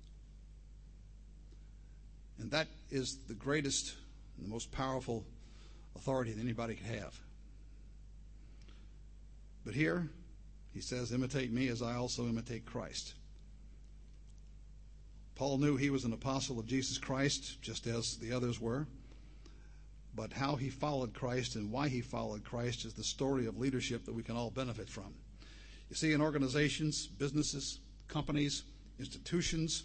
And that is the greatest and the most powerful authority that anybody could have. But here, he says, imitate me as I also imitate Christ. Paul knew he was an apostle of Jesus Christ, just as the others were. But how he followed Christ and why he followed Christ is the story of leadership that we can all benefit from. You see, in organizations, businesses, companies, institutions,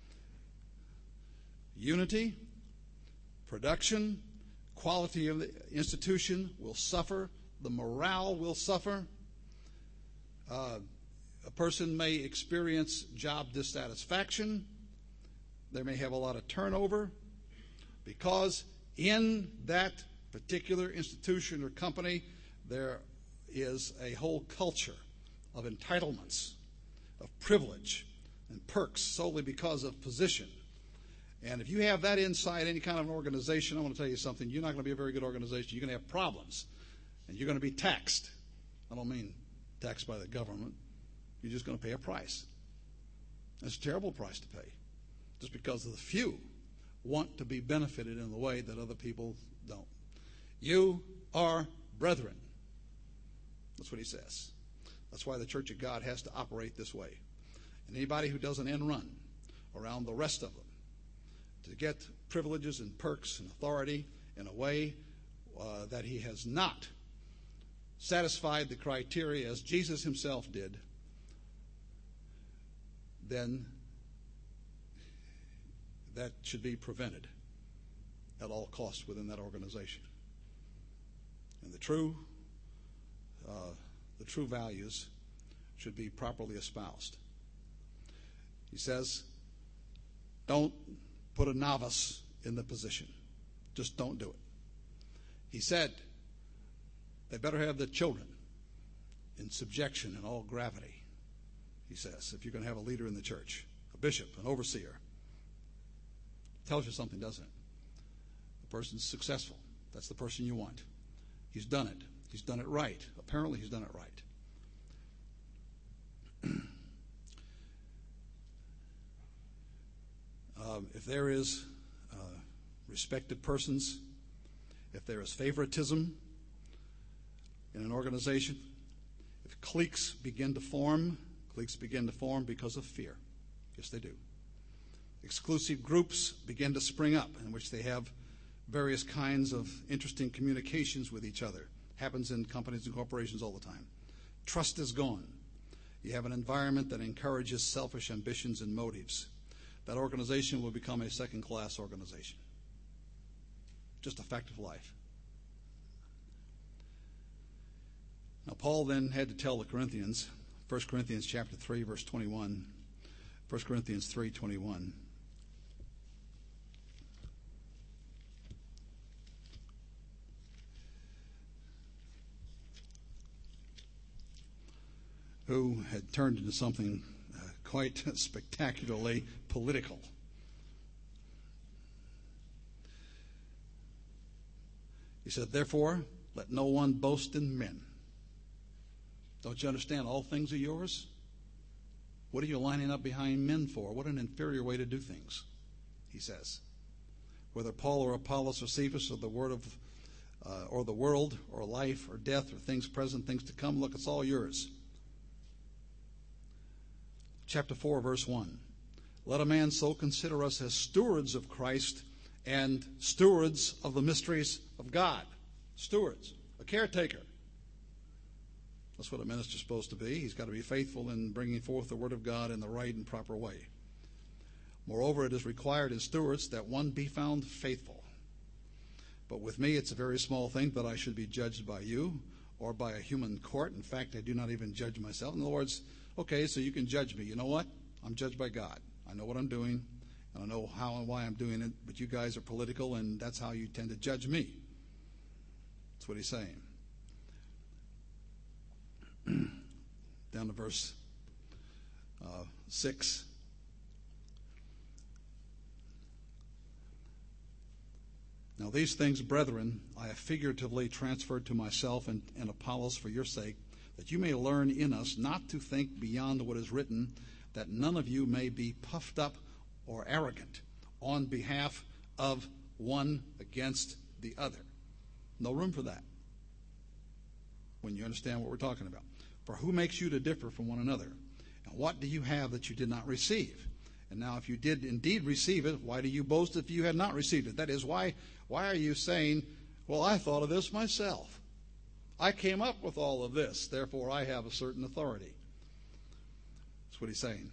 unity, production, quality of the institution will suffer. The morale will suffer. Uh, a person may experience job dissatisfaction. They may have a lot of turnover because in that particular institution or company there is a whole culture of entitlements, of privilege and perks solely because of position. And if you have that inside any kind of an organization, I want to tell you something, you're not going to be a very good organization. You're going to have problems. And you're going to be taxed. I don't mean taxed by the government. You're just going to pay a price. It's a terrible price to pay. Just because the few want to be benefited in the way that other people don't. You are brethren. That's what he says. That's why the Church of God has to operate this way. And anybody who does an end run around the rest of them to get privileges and perks and authority in a way uh, that he has not satisfied the criteria as Jesus himself did, then that should be prevented at all costs within that organization. And the true, uh, the true values should be properly espoused. He says, don't put a novice in the position. Just don't do it. He said, they better have the children in subjection and all gravity, he says, if you're going to have a leader in the church, a bishop, an overseer. Tells you something, doesn't it? The person's successful. That's the person you want. He's done it. He's done it right. Apparently he's done it right. Um, if there is uh, respected persons, if there is favoritism in an organization, if cliques begin to form, cliques begin to form because of fear. Yes, they do. Exclusive groups begin to spring up in which they have various kinds of interesting communications with each other. Happens in companies and corporations all the time. Trust is gone. You have an environment that encourages selfish ambitions and motives. That organization will become a second-class organization. Just a fact of life. Now, Paul then had to tell the Corinthians, First Corinthians chapter three, verse twenty-one, First Corinthians three twenty-one. Who had turned into something uh, quite spectacularly political. He said, therefore, let no one boast in men. Don't you understand all things are yours? What are you lining up behind men for? What an inferior way to do things, he says. Whether Paul or Apollos or Cephas or the word of uh, or the world or life or death or things present, things to come, look, it's all yours. Chapter four, verse one. Let a man so consider us as stewards of Christ and stewards of the mysteries of God. Stewards, a caretaker. That's what a minister's supposed to be. He's got to be faithful in bringing forth the word of God in the right and proper way. Moreover, it is required in stewards that one be found faithful. But with me, it's a very small thing that I should be judged by you or by a human court. In fact, I do not even judge myself. In other words, okay, so you can judge me. You know what? I'm judged by God. I know what I'm doing. I don't know how and why I'm doing it, but you guys are political, and that's how you tend to judge me. That's what he's saying. Down to verse uh, six. Now these things, brethren, I have figuratively transferred to myself and, and Apollos for your sake, that you may learn in us not to think beyond what is written, that none of you may be puffed up or arrogant on behalf of one against the other. No room for that when you understand what we're talking about. For who makes you to differ from one another? And what do you have that you did not receive? And now if you did indeed receive it, why do you boast if you had not received it? That is, why, why are you saying, well, I thought of this myself. I came up with all of this, therefore I have a certain authority. That's what he's saying.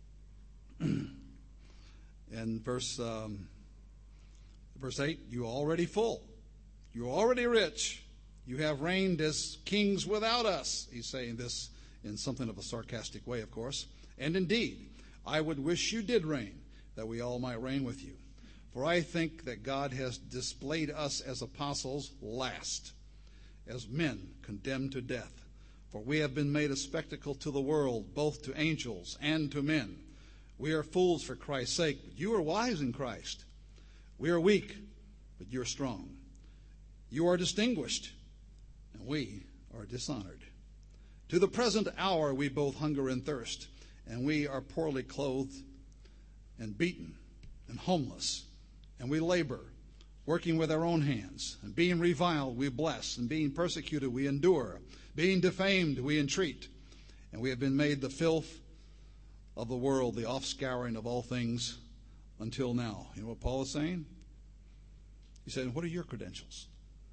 In verse um, verse eight, you are already full. You're already rich. You have reigned as kings without us. He's saying this in something of a sarcastic way, of course. And indeed, I would wish you did reign, that we all might reign with you. For I think that God has displayed us as apostles last, as men condemned to death. For we have been made a spectacle to the world, both to angels and to men. We are fools for Christ's sake, but you are wise in Christ. We are weak, but you are strong. You are distinguished, and we are dishonored. To the present hour we both hunger and thirst, and we are poorly clothed and beaten and homeless, and we labor, working with our own hands, and being reviled we bless, and being persecuted we endure, being defamed we entreat, and we have been made the filth of the world, the offscouring of all things until now. You know what Paul is saying? He's saying, what are your credentials?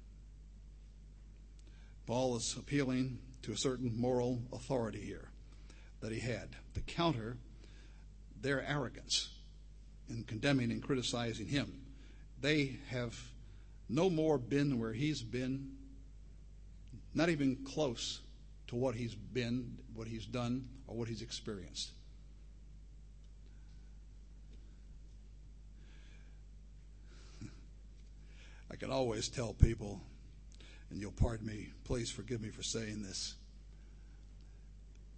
Paul is appealing to a certain moral authority here that he had to counter their arrogance in condemning and criticizing him. They have no more been where he's been, not even close to what he's been, what he's done, or what he's experienced. I can always tell people, and you'll pardon me, please forgive me for saying this,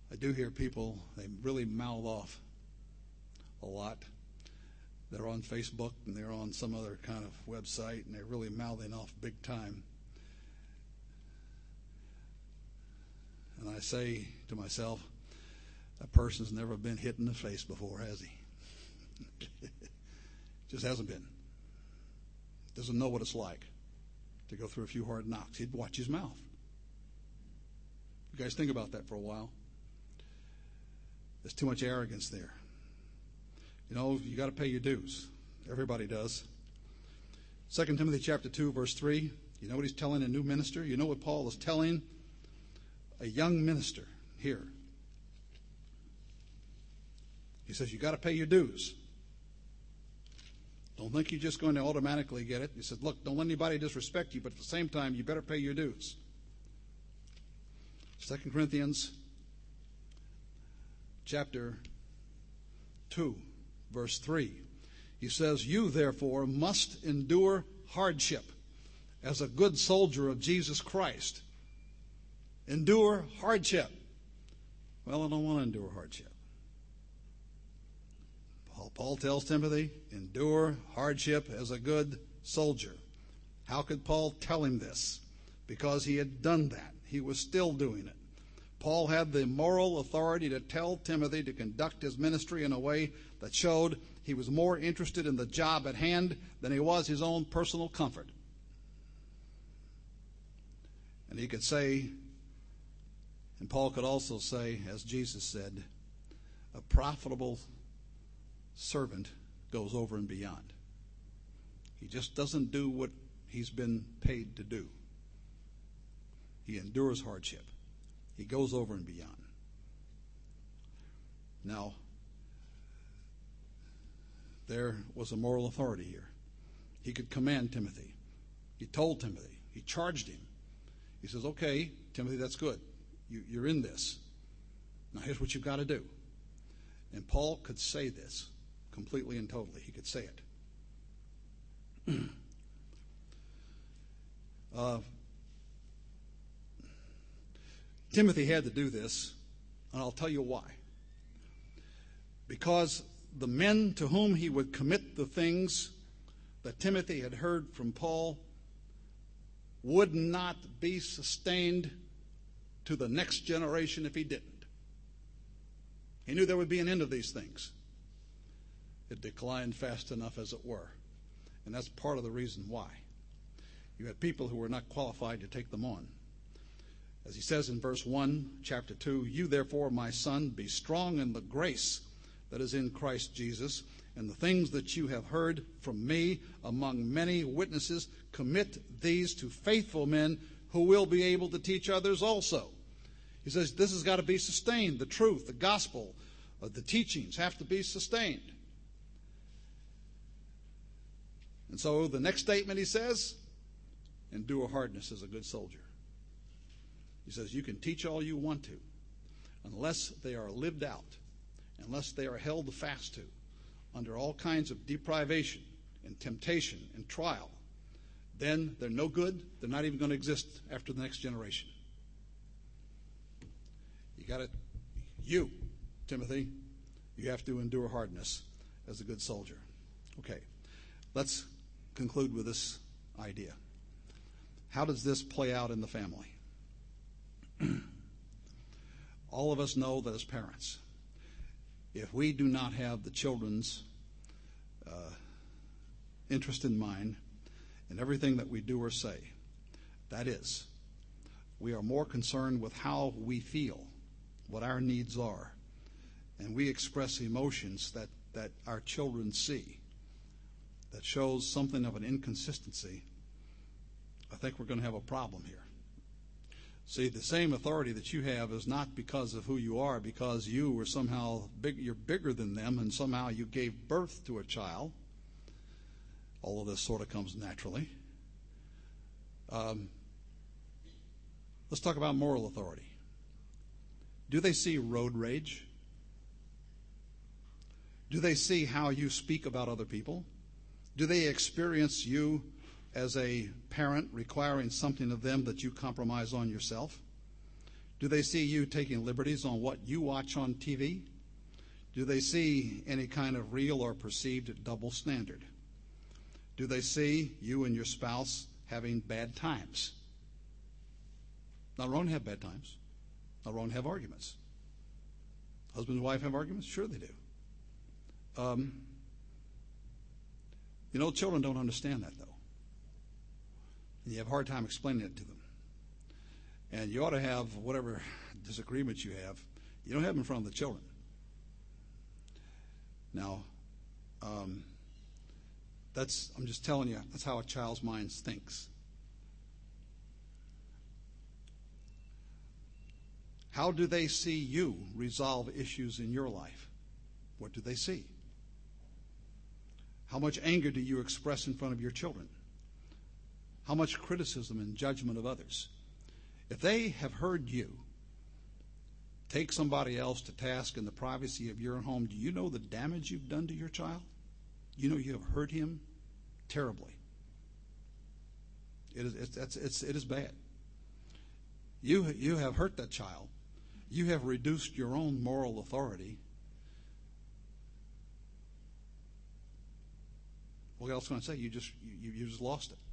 I do hear people, they really mouth off a lot. They're on Facebook and they're on some other kind of website and they're really mouthing off big time. And I say to myself, that person's never been hit in the face before, has he? Just hasn't been. Doesn't know what it's like to go through a few hard knocks. He'd watch his mouth. You guys think about that for a while. There's too much arrogance there. You know, you got to pay your dues. Everybody does. Second Timothy chapter two, verse three. You know what he's telling a new minister? You know what Paul is telling a young minister here? He says, you got to pay your dues. Don't think you're just going to automatically get it. He said, look, don't let anybody disrespect you, but at the same time, you better pay your dues. Second Corinthians chapter two, verse three. He says, you therefore must endure hardship as a good soldier of Jesus Christ. Endure hardship. Well, I don't want to endure hardship. Paul, Paul tells Timothy, endure hardship as a good soldier. How could Paul tell him this? Because he had done that. He was still doing it. Paul had the moral authority to tell Timothy to conduct his ministry in a way that showed he was more interested in the job at hand than he was his own personal comfort. And he could say, and Paul could also say, as Jesus said, a profitable servant goes over and beyond. He just doesn't do what he's been paid to do. He endures hardship. He goes over and beyond. Now, there was a moral authority here. He could command Timothy. He told Timothy. He charged him. He says, okay, Timothy, that's good. You, you're in this. Now here's what you've got to do. And Paul could say this completely and totally. He could say it. uh, Timothy had to do this, and I'll tell you why. Because the men to whom he would commit the things that Timothy had heard from Paul would not be sustained to the next generation if he didn't. He knew there would be an end of these things. It declined fast enough, as it were. And that's part of the reason why. You had people who were not qualified to take them on. As he says in verse one, chapter two, you therefore, my son, be strong in the grace that is in Christ Jesus, and the things that you have heard from me among many witnesses, commit these to faithful men who will be able to teach others also. He says this has got to be sustained. The truth, the gospel, uh, the teachings have to be sustained. And so the next statement he says, endure hardness as a good soldier. He says you can teach all you want to, unless they are lived out, unless they are held fast to, under all kinds of deprivation and temptation and trial, then they're no good. They're not even going to exist after the next generation. You got to, you, Timothy, you have to endure hardness as a good soldier. Okay, let's conclude with this idea. How does this play out in the family? All of us know that as parents, if we do not have the children's uh, interest in mind in everything that we do or say, that is, we are more concerned with how we feel, what our needs are, and we express emotions that, that our children see that shows something of an inconsistency, I think we're going to have a problem here. See, the same authority that you have is not because of who you are, because you were somehow big, you're bigger than them, and somehow you gave birth to a child. All of this sort of comes naturally. Um, let's talk about moral authority. Do they see road rage? Do they see how you speak about other people? Do they experience you as a parent requiring something of them that you compromise on yourself? Do they see you taking liberties on what you watch on T V? Do they see any kind of real or perceived double standard? Do they see you and your spouse having bad times? Not wrong to have bad times. Not wrong to have arguments. Husband and wife have arguments? Sure they do. Um, you know, children don't understand that, though. And you have a hard time explaining it to them. And you ought to have whatever disagreements you have, you don't have them in front of the children. Now, um, that's, I'm just telling you, that's how a child's mind thinks. How do they see you resolve issues in your life? What do they see? How much anger do you express in front of your children? How much criticism and judgment of others? If they have heard you take somebody else to task in the privacy of your home, do you know the damage you've done to your child? You know you have hurt him terribly. It is, it's, it's, it's, it is bad. You, you have hurt that child. You have reduced your own moral authority. What else can I say? You just, you, you just lost it.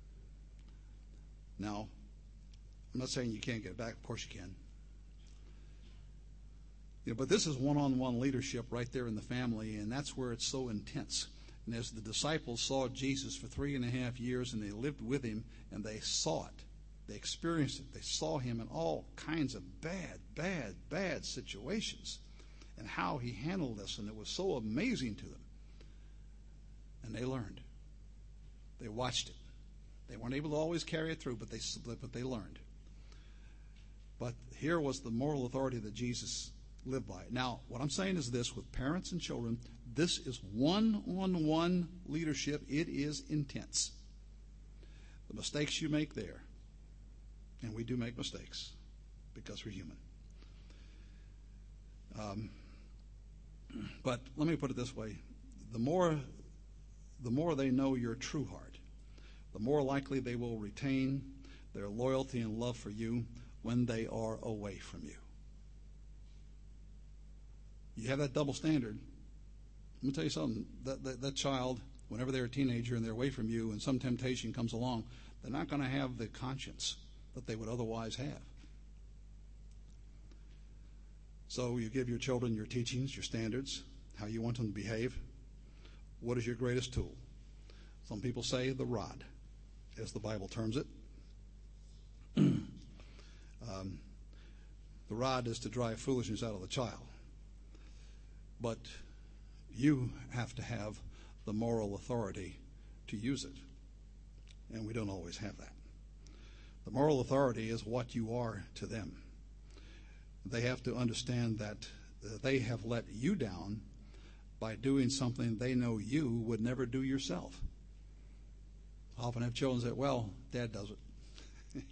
Now, I'm not saying you can't get it back. Of course you can. You know, but this is one-on-one leadership right there in the family, and that's where it's so intense. And as the disciples saw Jesus for three and a half years, and they lived with him, and they saw it, they experienced it, they saw him in all kinds of bad, bad, bad situations, and how he handled this, and it was so amazing to them. And they learned. They watched it. They weren't able to always carry it through, but they but they learned. But here was the moral authority that Jesus lived by. Now, what I'm saying is this, with parents and children, this is one-on-one leadership. It is intense. The mistakes you make there, and we do make mistakes because we're human. Um, but let me put it this way. The more, the more they know your true heart, the more likely they will retain their loyalty and love for you when they are away from you. You have that double standard. Let me tell you something. That, that, that child, whenever they're a teenager and they're away from you and some temptation comes along, they're not going to have the conscience that they would otherwise have. So you give your children your teachings, your standards, how you want them to behave. What is your greatest tool? Some people say the rod, as the Bible terms it. um, the rod is to drive foolishness out of the child. But you have to have the moral authority to use it. And we don't always have that. The moral authority is what you are to them. They have to understand that uh, they have let you down by doing something they know you would never do yourself. I often have children say, well, Dad does it.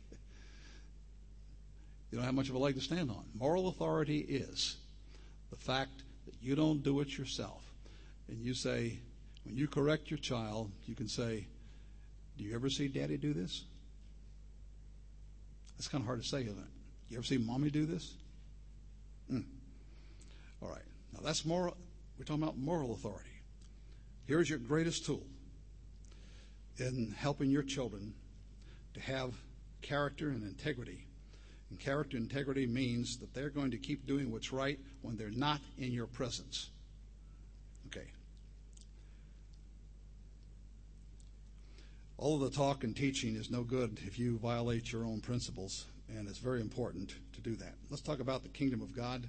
You don't have much of a leg to stand on. Moral authority is the fact that you don't do it yourself. And you say, when you correct your child, you can say, do you ever see Daddy do this? That's kind of hard to say, isn't it? You ever see Mommy do this? Mm. All right. Now that's moral. We're talking about moral authority. Here's your greatest tool in helping your children to have character and integrity. And character and integrity means that they're going to keep doing what's right when they're not in your presence. Okay. All of the talk and teaching is no good if you violate your own principles, and it's very important to do that. Let's talk about the kingdom of God.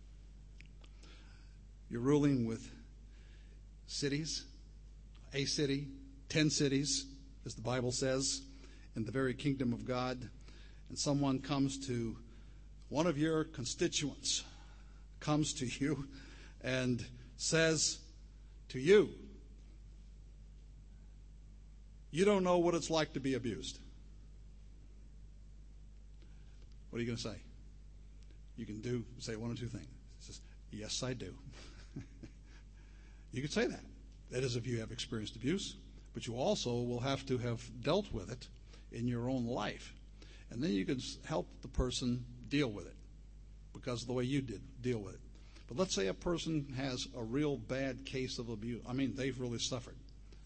You're ruling with cities, a city, ten cities, as the Bible says, in the very kingdom of God. And someone comes to, one of your constituents comes to you and says to you, you don't know what it's like to be abused. What are you going to say? You can do, say one or two things. It says, yes, I do. You could say that. That is if you have experienced abuse. But you also will have to have dealt with it in your own life. And then you can help the person deal with it because of the way you did deal with it. But let's say a person has a real bad case of abuse. I mean, they've really suffered.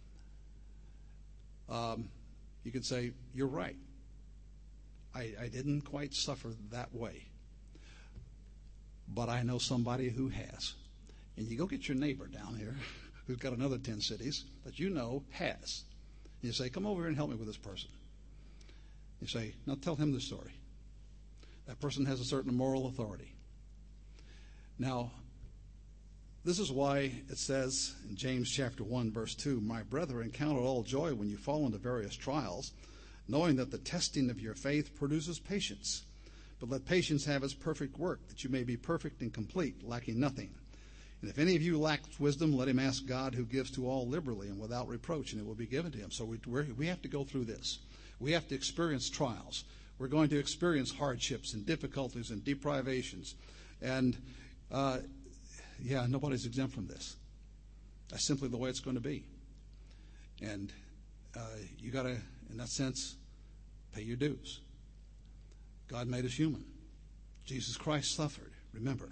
Um, you could say, you're right. I, I didn't quite suffer that way. But I know somebody who has. And you go get your neighbor down here who's got another ten cities that you know has. And you say, come over here and help me with this person. You say, now tell him the story. That person has a certain moral authority. Now, this is why it says in James chapter one, verse two, my brethren, count it all joy when you fall into various trials, knowing that the testing of your faith produces patience. But let patience have its perfect work, that you may be perfect and complete, lacking nothing. And if any of you lacks wisdom, let him ask God, who gives to all liberally and without reproach, and it will be given to him. So we we're, we have to go through this. We have to experience trials. We're going to experience hardships and difficulties and deprivations. And, uh, yeah, nobody's exempt from this. That's simply the way it's going to be. And uh, you got to, in that sense, pay your dues. God made us human. Jesus Christ suffered, remember.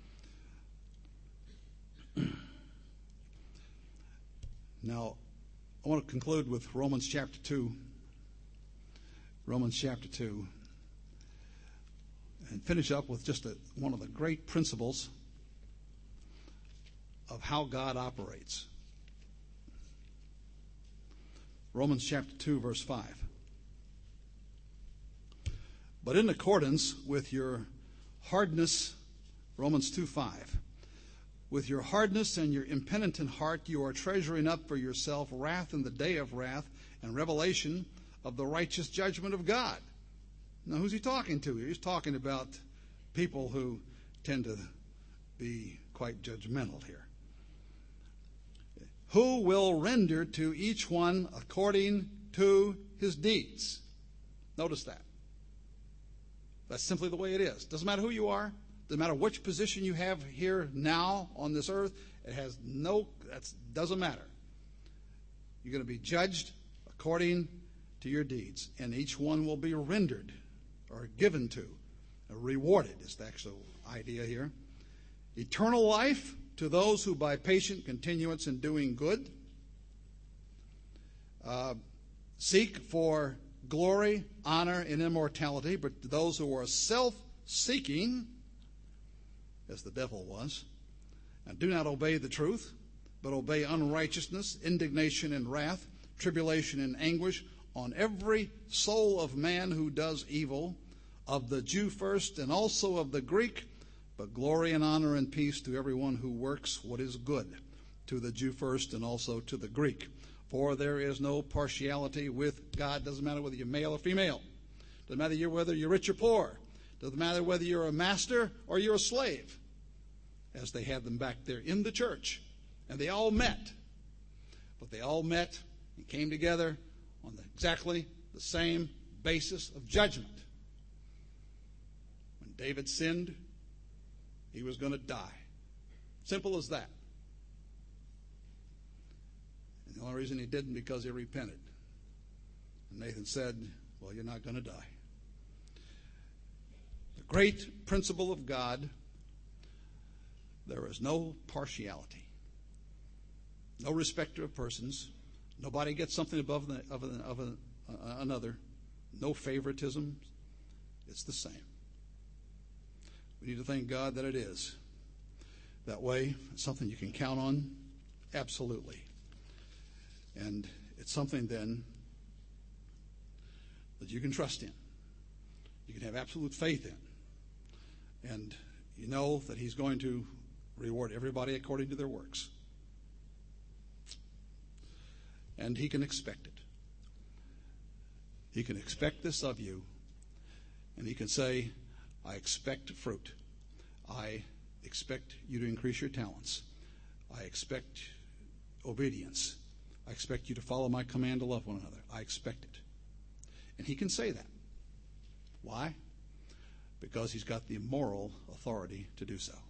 Now, I want to conclude with Romans chapter two. Romans chapter two. And finish up with just a, one of the great principles of how God operates. Romans chapter two, verse five. But in accordance with your hardness, Romans two five, with your hardness and your impenitent heart, you are treasuring up for yourself wrath in the day of wrath and revelation of the righteous judgment of God. Now, who's he talking to? He's talking about people who tend to be quite judgmental here. Who will render to each one according to his deeds. Notice that. That's simply the way it is. Doesn't matter who you are. Doesn't matter which position you have here now on this earth. It has no, that doesn't matter. You're going to be judged according to your deeds. And each one will be rendered or given to, or rewarded is the actual idea here. Eternal life to those who by patient continuance in doing good uh, seek for glory, honor, and immortality, but to those who are self-seeking, as the devil was, and do not obey the truth, but obey unrighteousness, indignation and wrath, tribulation and anguish on every soul of man who does evil, of the Jew first and also of the Greek, but glory and honor and peace to everyone who works what is good, to the Jew first and also to the Greek. For there is no partiality with God. Doesn't matter whether you're male or female. Doesn't matter whether you're rich or poor. Doesn't matter whether you're a master or you're a slave, as they had them back there in the church. And they all met. But they all met and came together on the, exactly the same basis of judgment. When David sinned, he was going to die. Simple as that. And the only reason he didn't, because he repented. And Nathan said, well, you're not going to die. The great principle of God, there is no partiality. No respecter of persons. Nobody gets something above the, of, a, of a, uh, another. No favoritism. It's the same. We need to thank God that it is that way. It's something you can count on, absolutely. And it's something then that you can trust in. You can have absolute faith in. And you know that he's going to reward everybody according to their works. And he can expect it. He can expect this of you. And he can say, I expect fruit. I expect you to increase your talents. I expect obedience. I expect you to follow my command to love one another. I expect it. And he can say that. Why? Because he's got the moral authority to do so.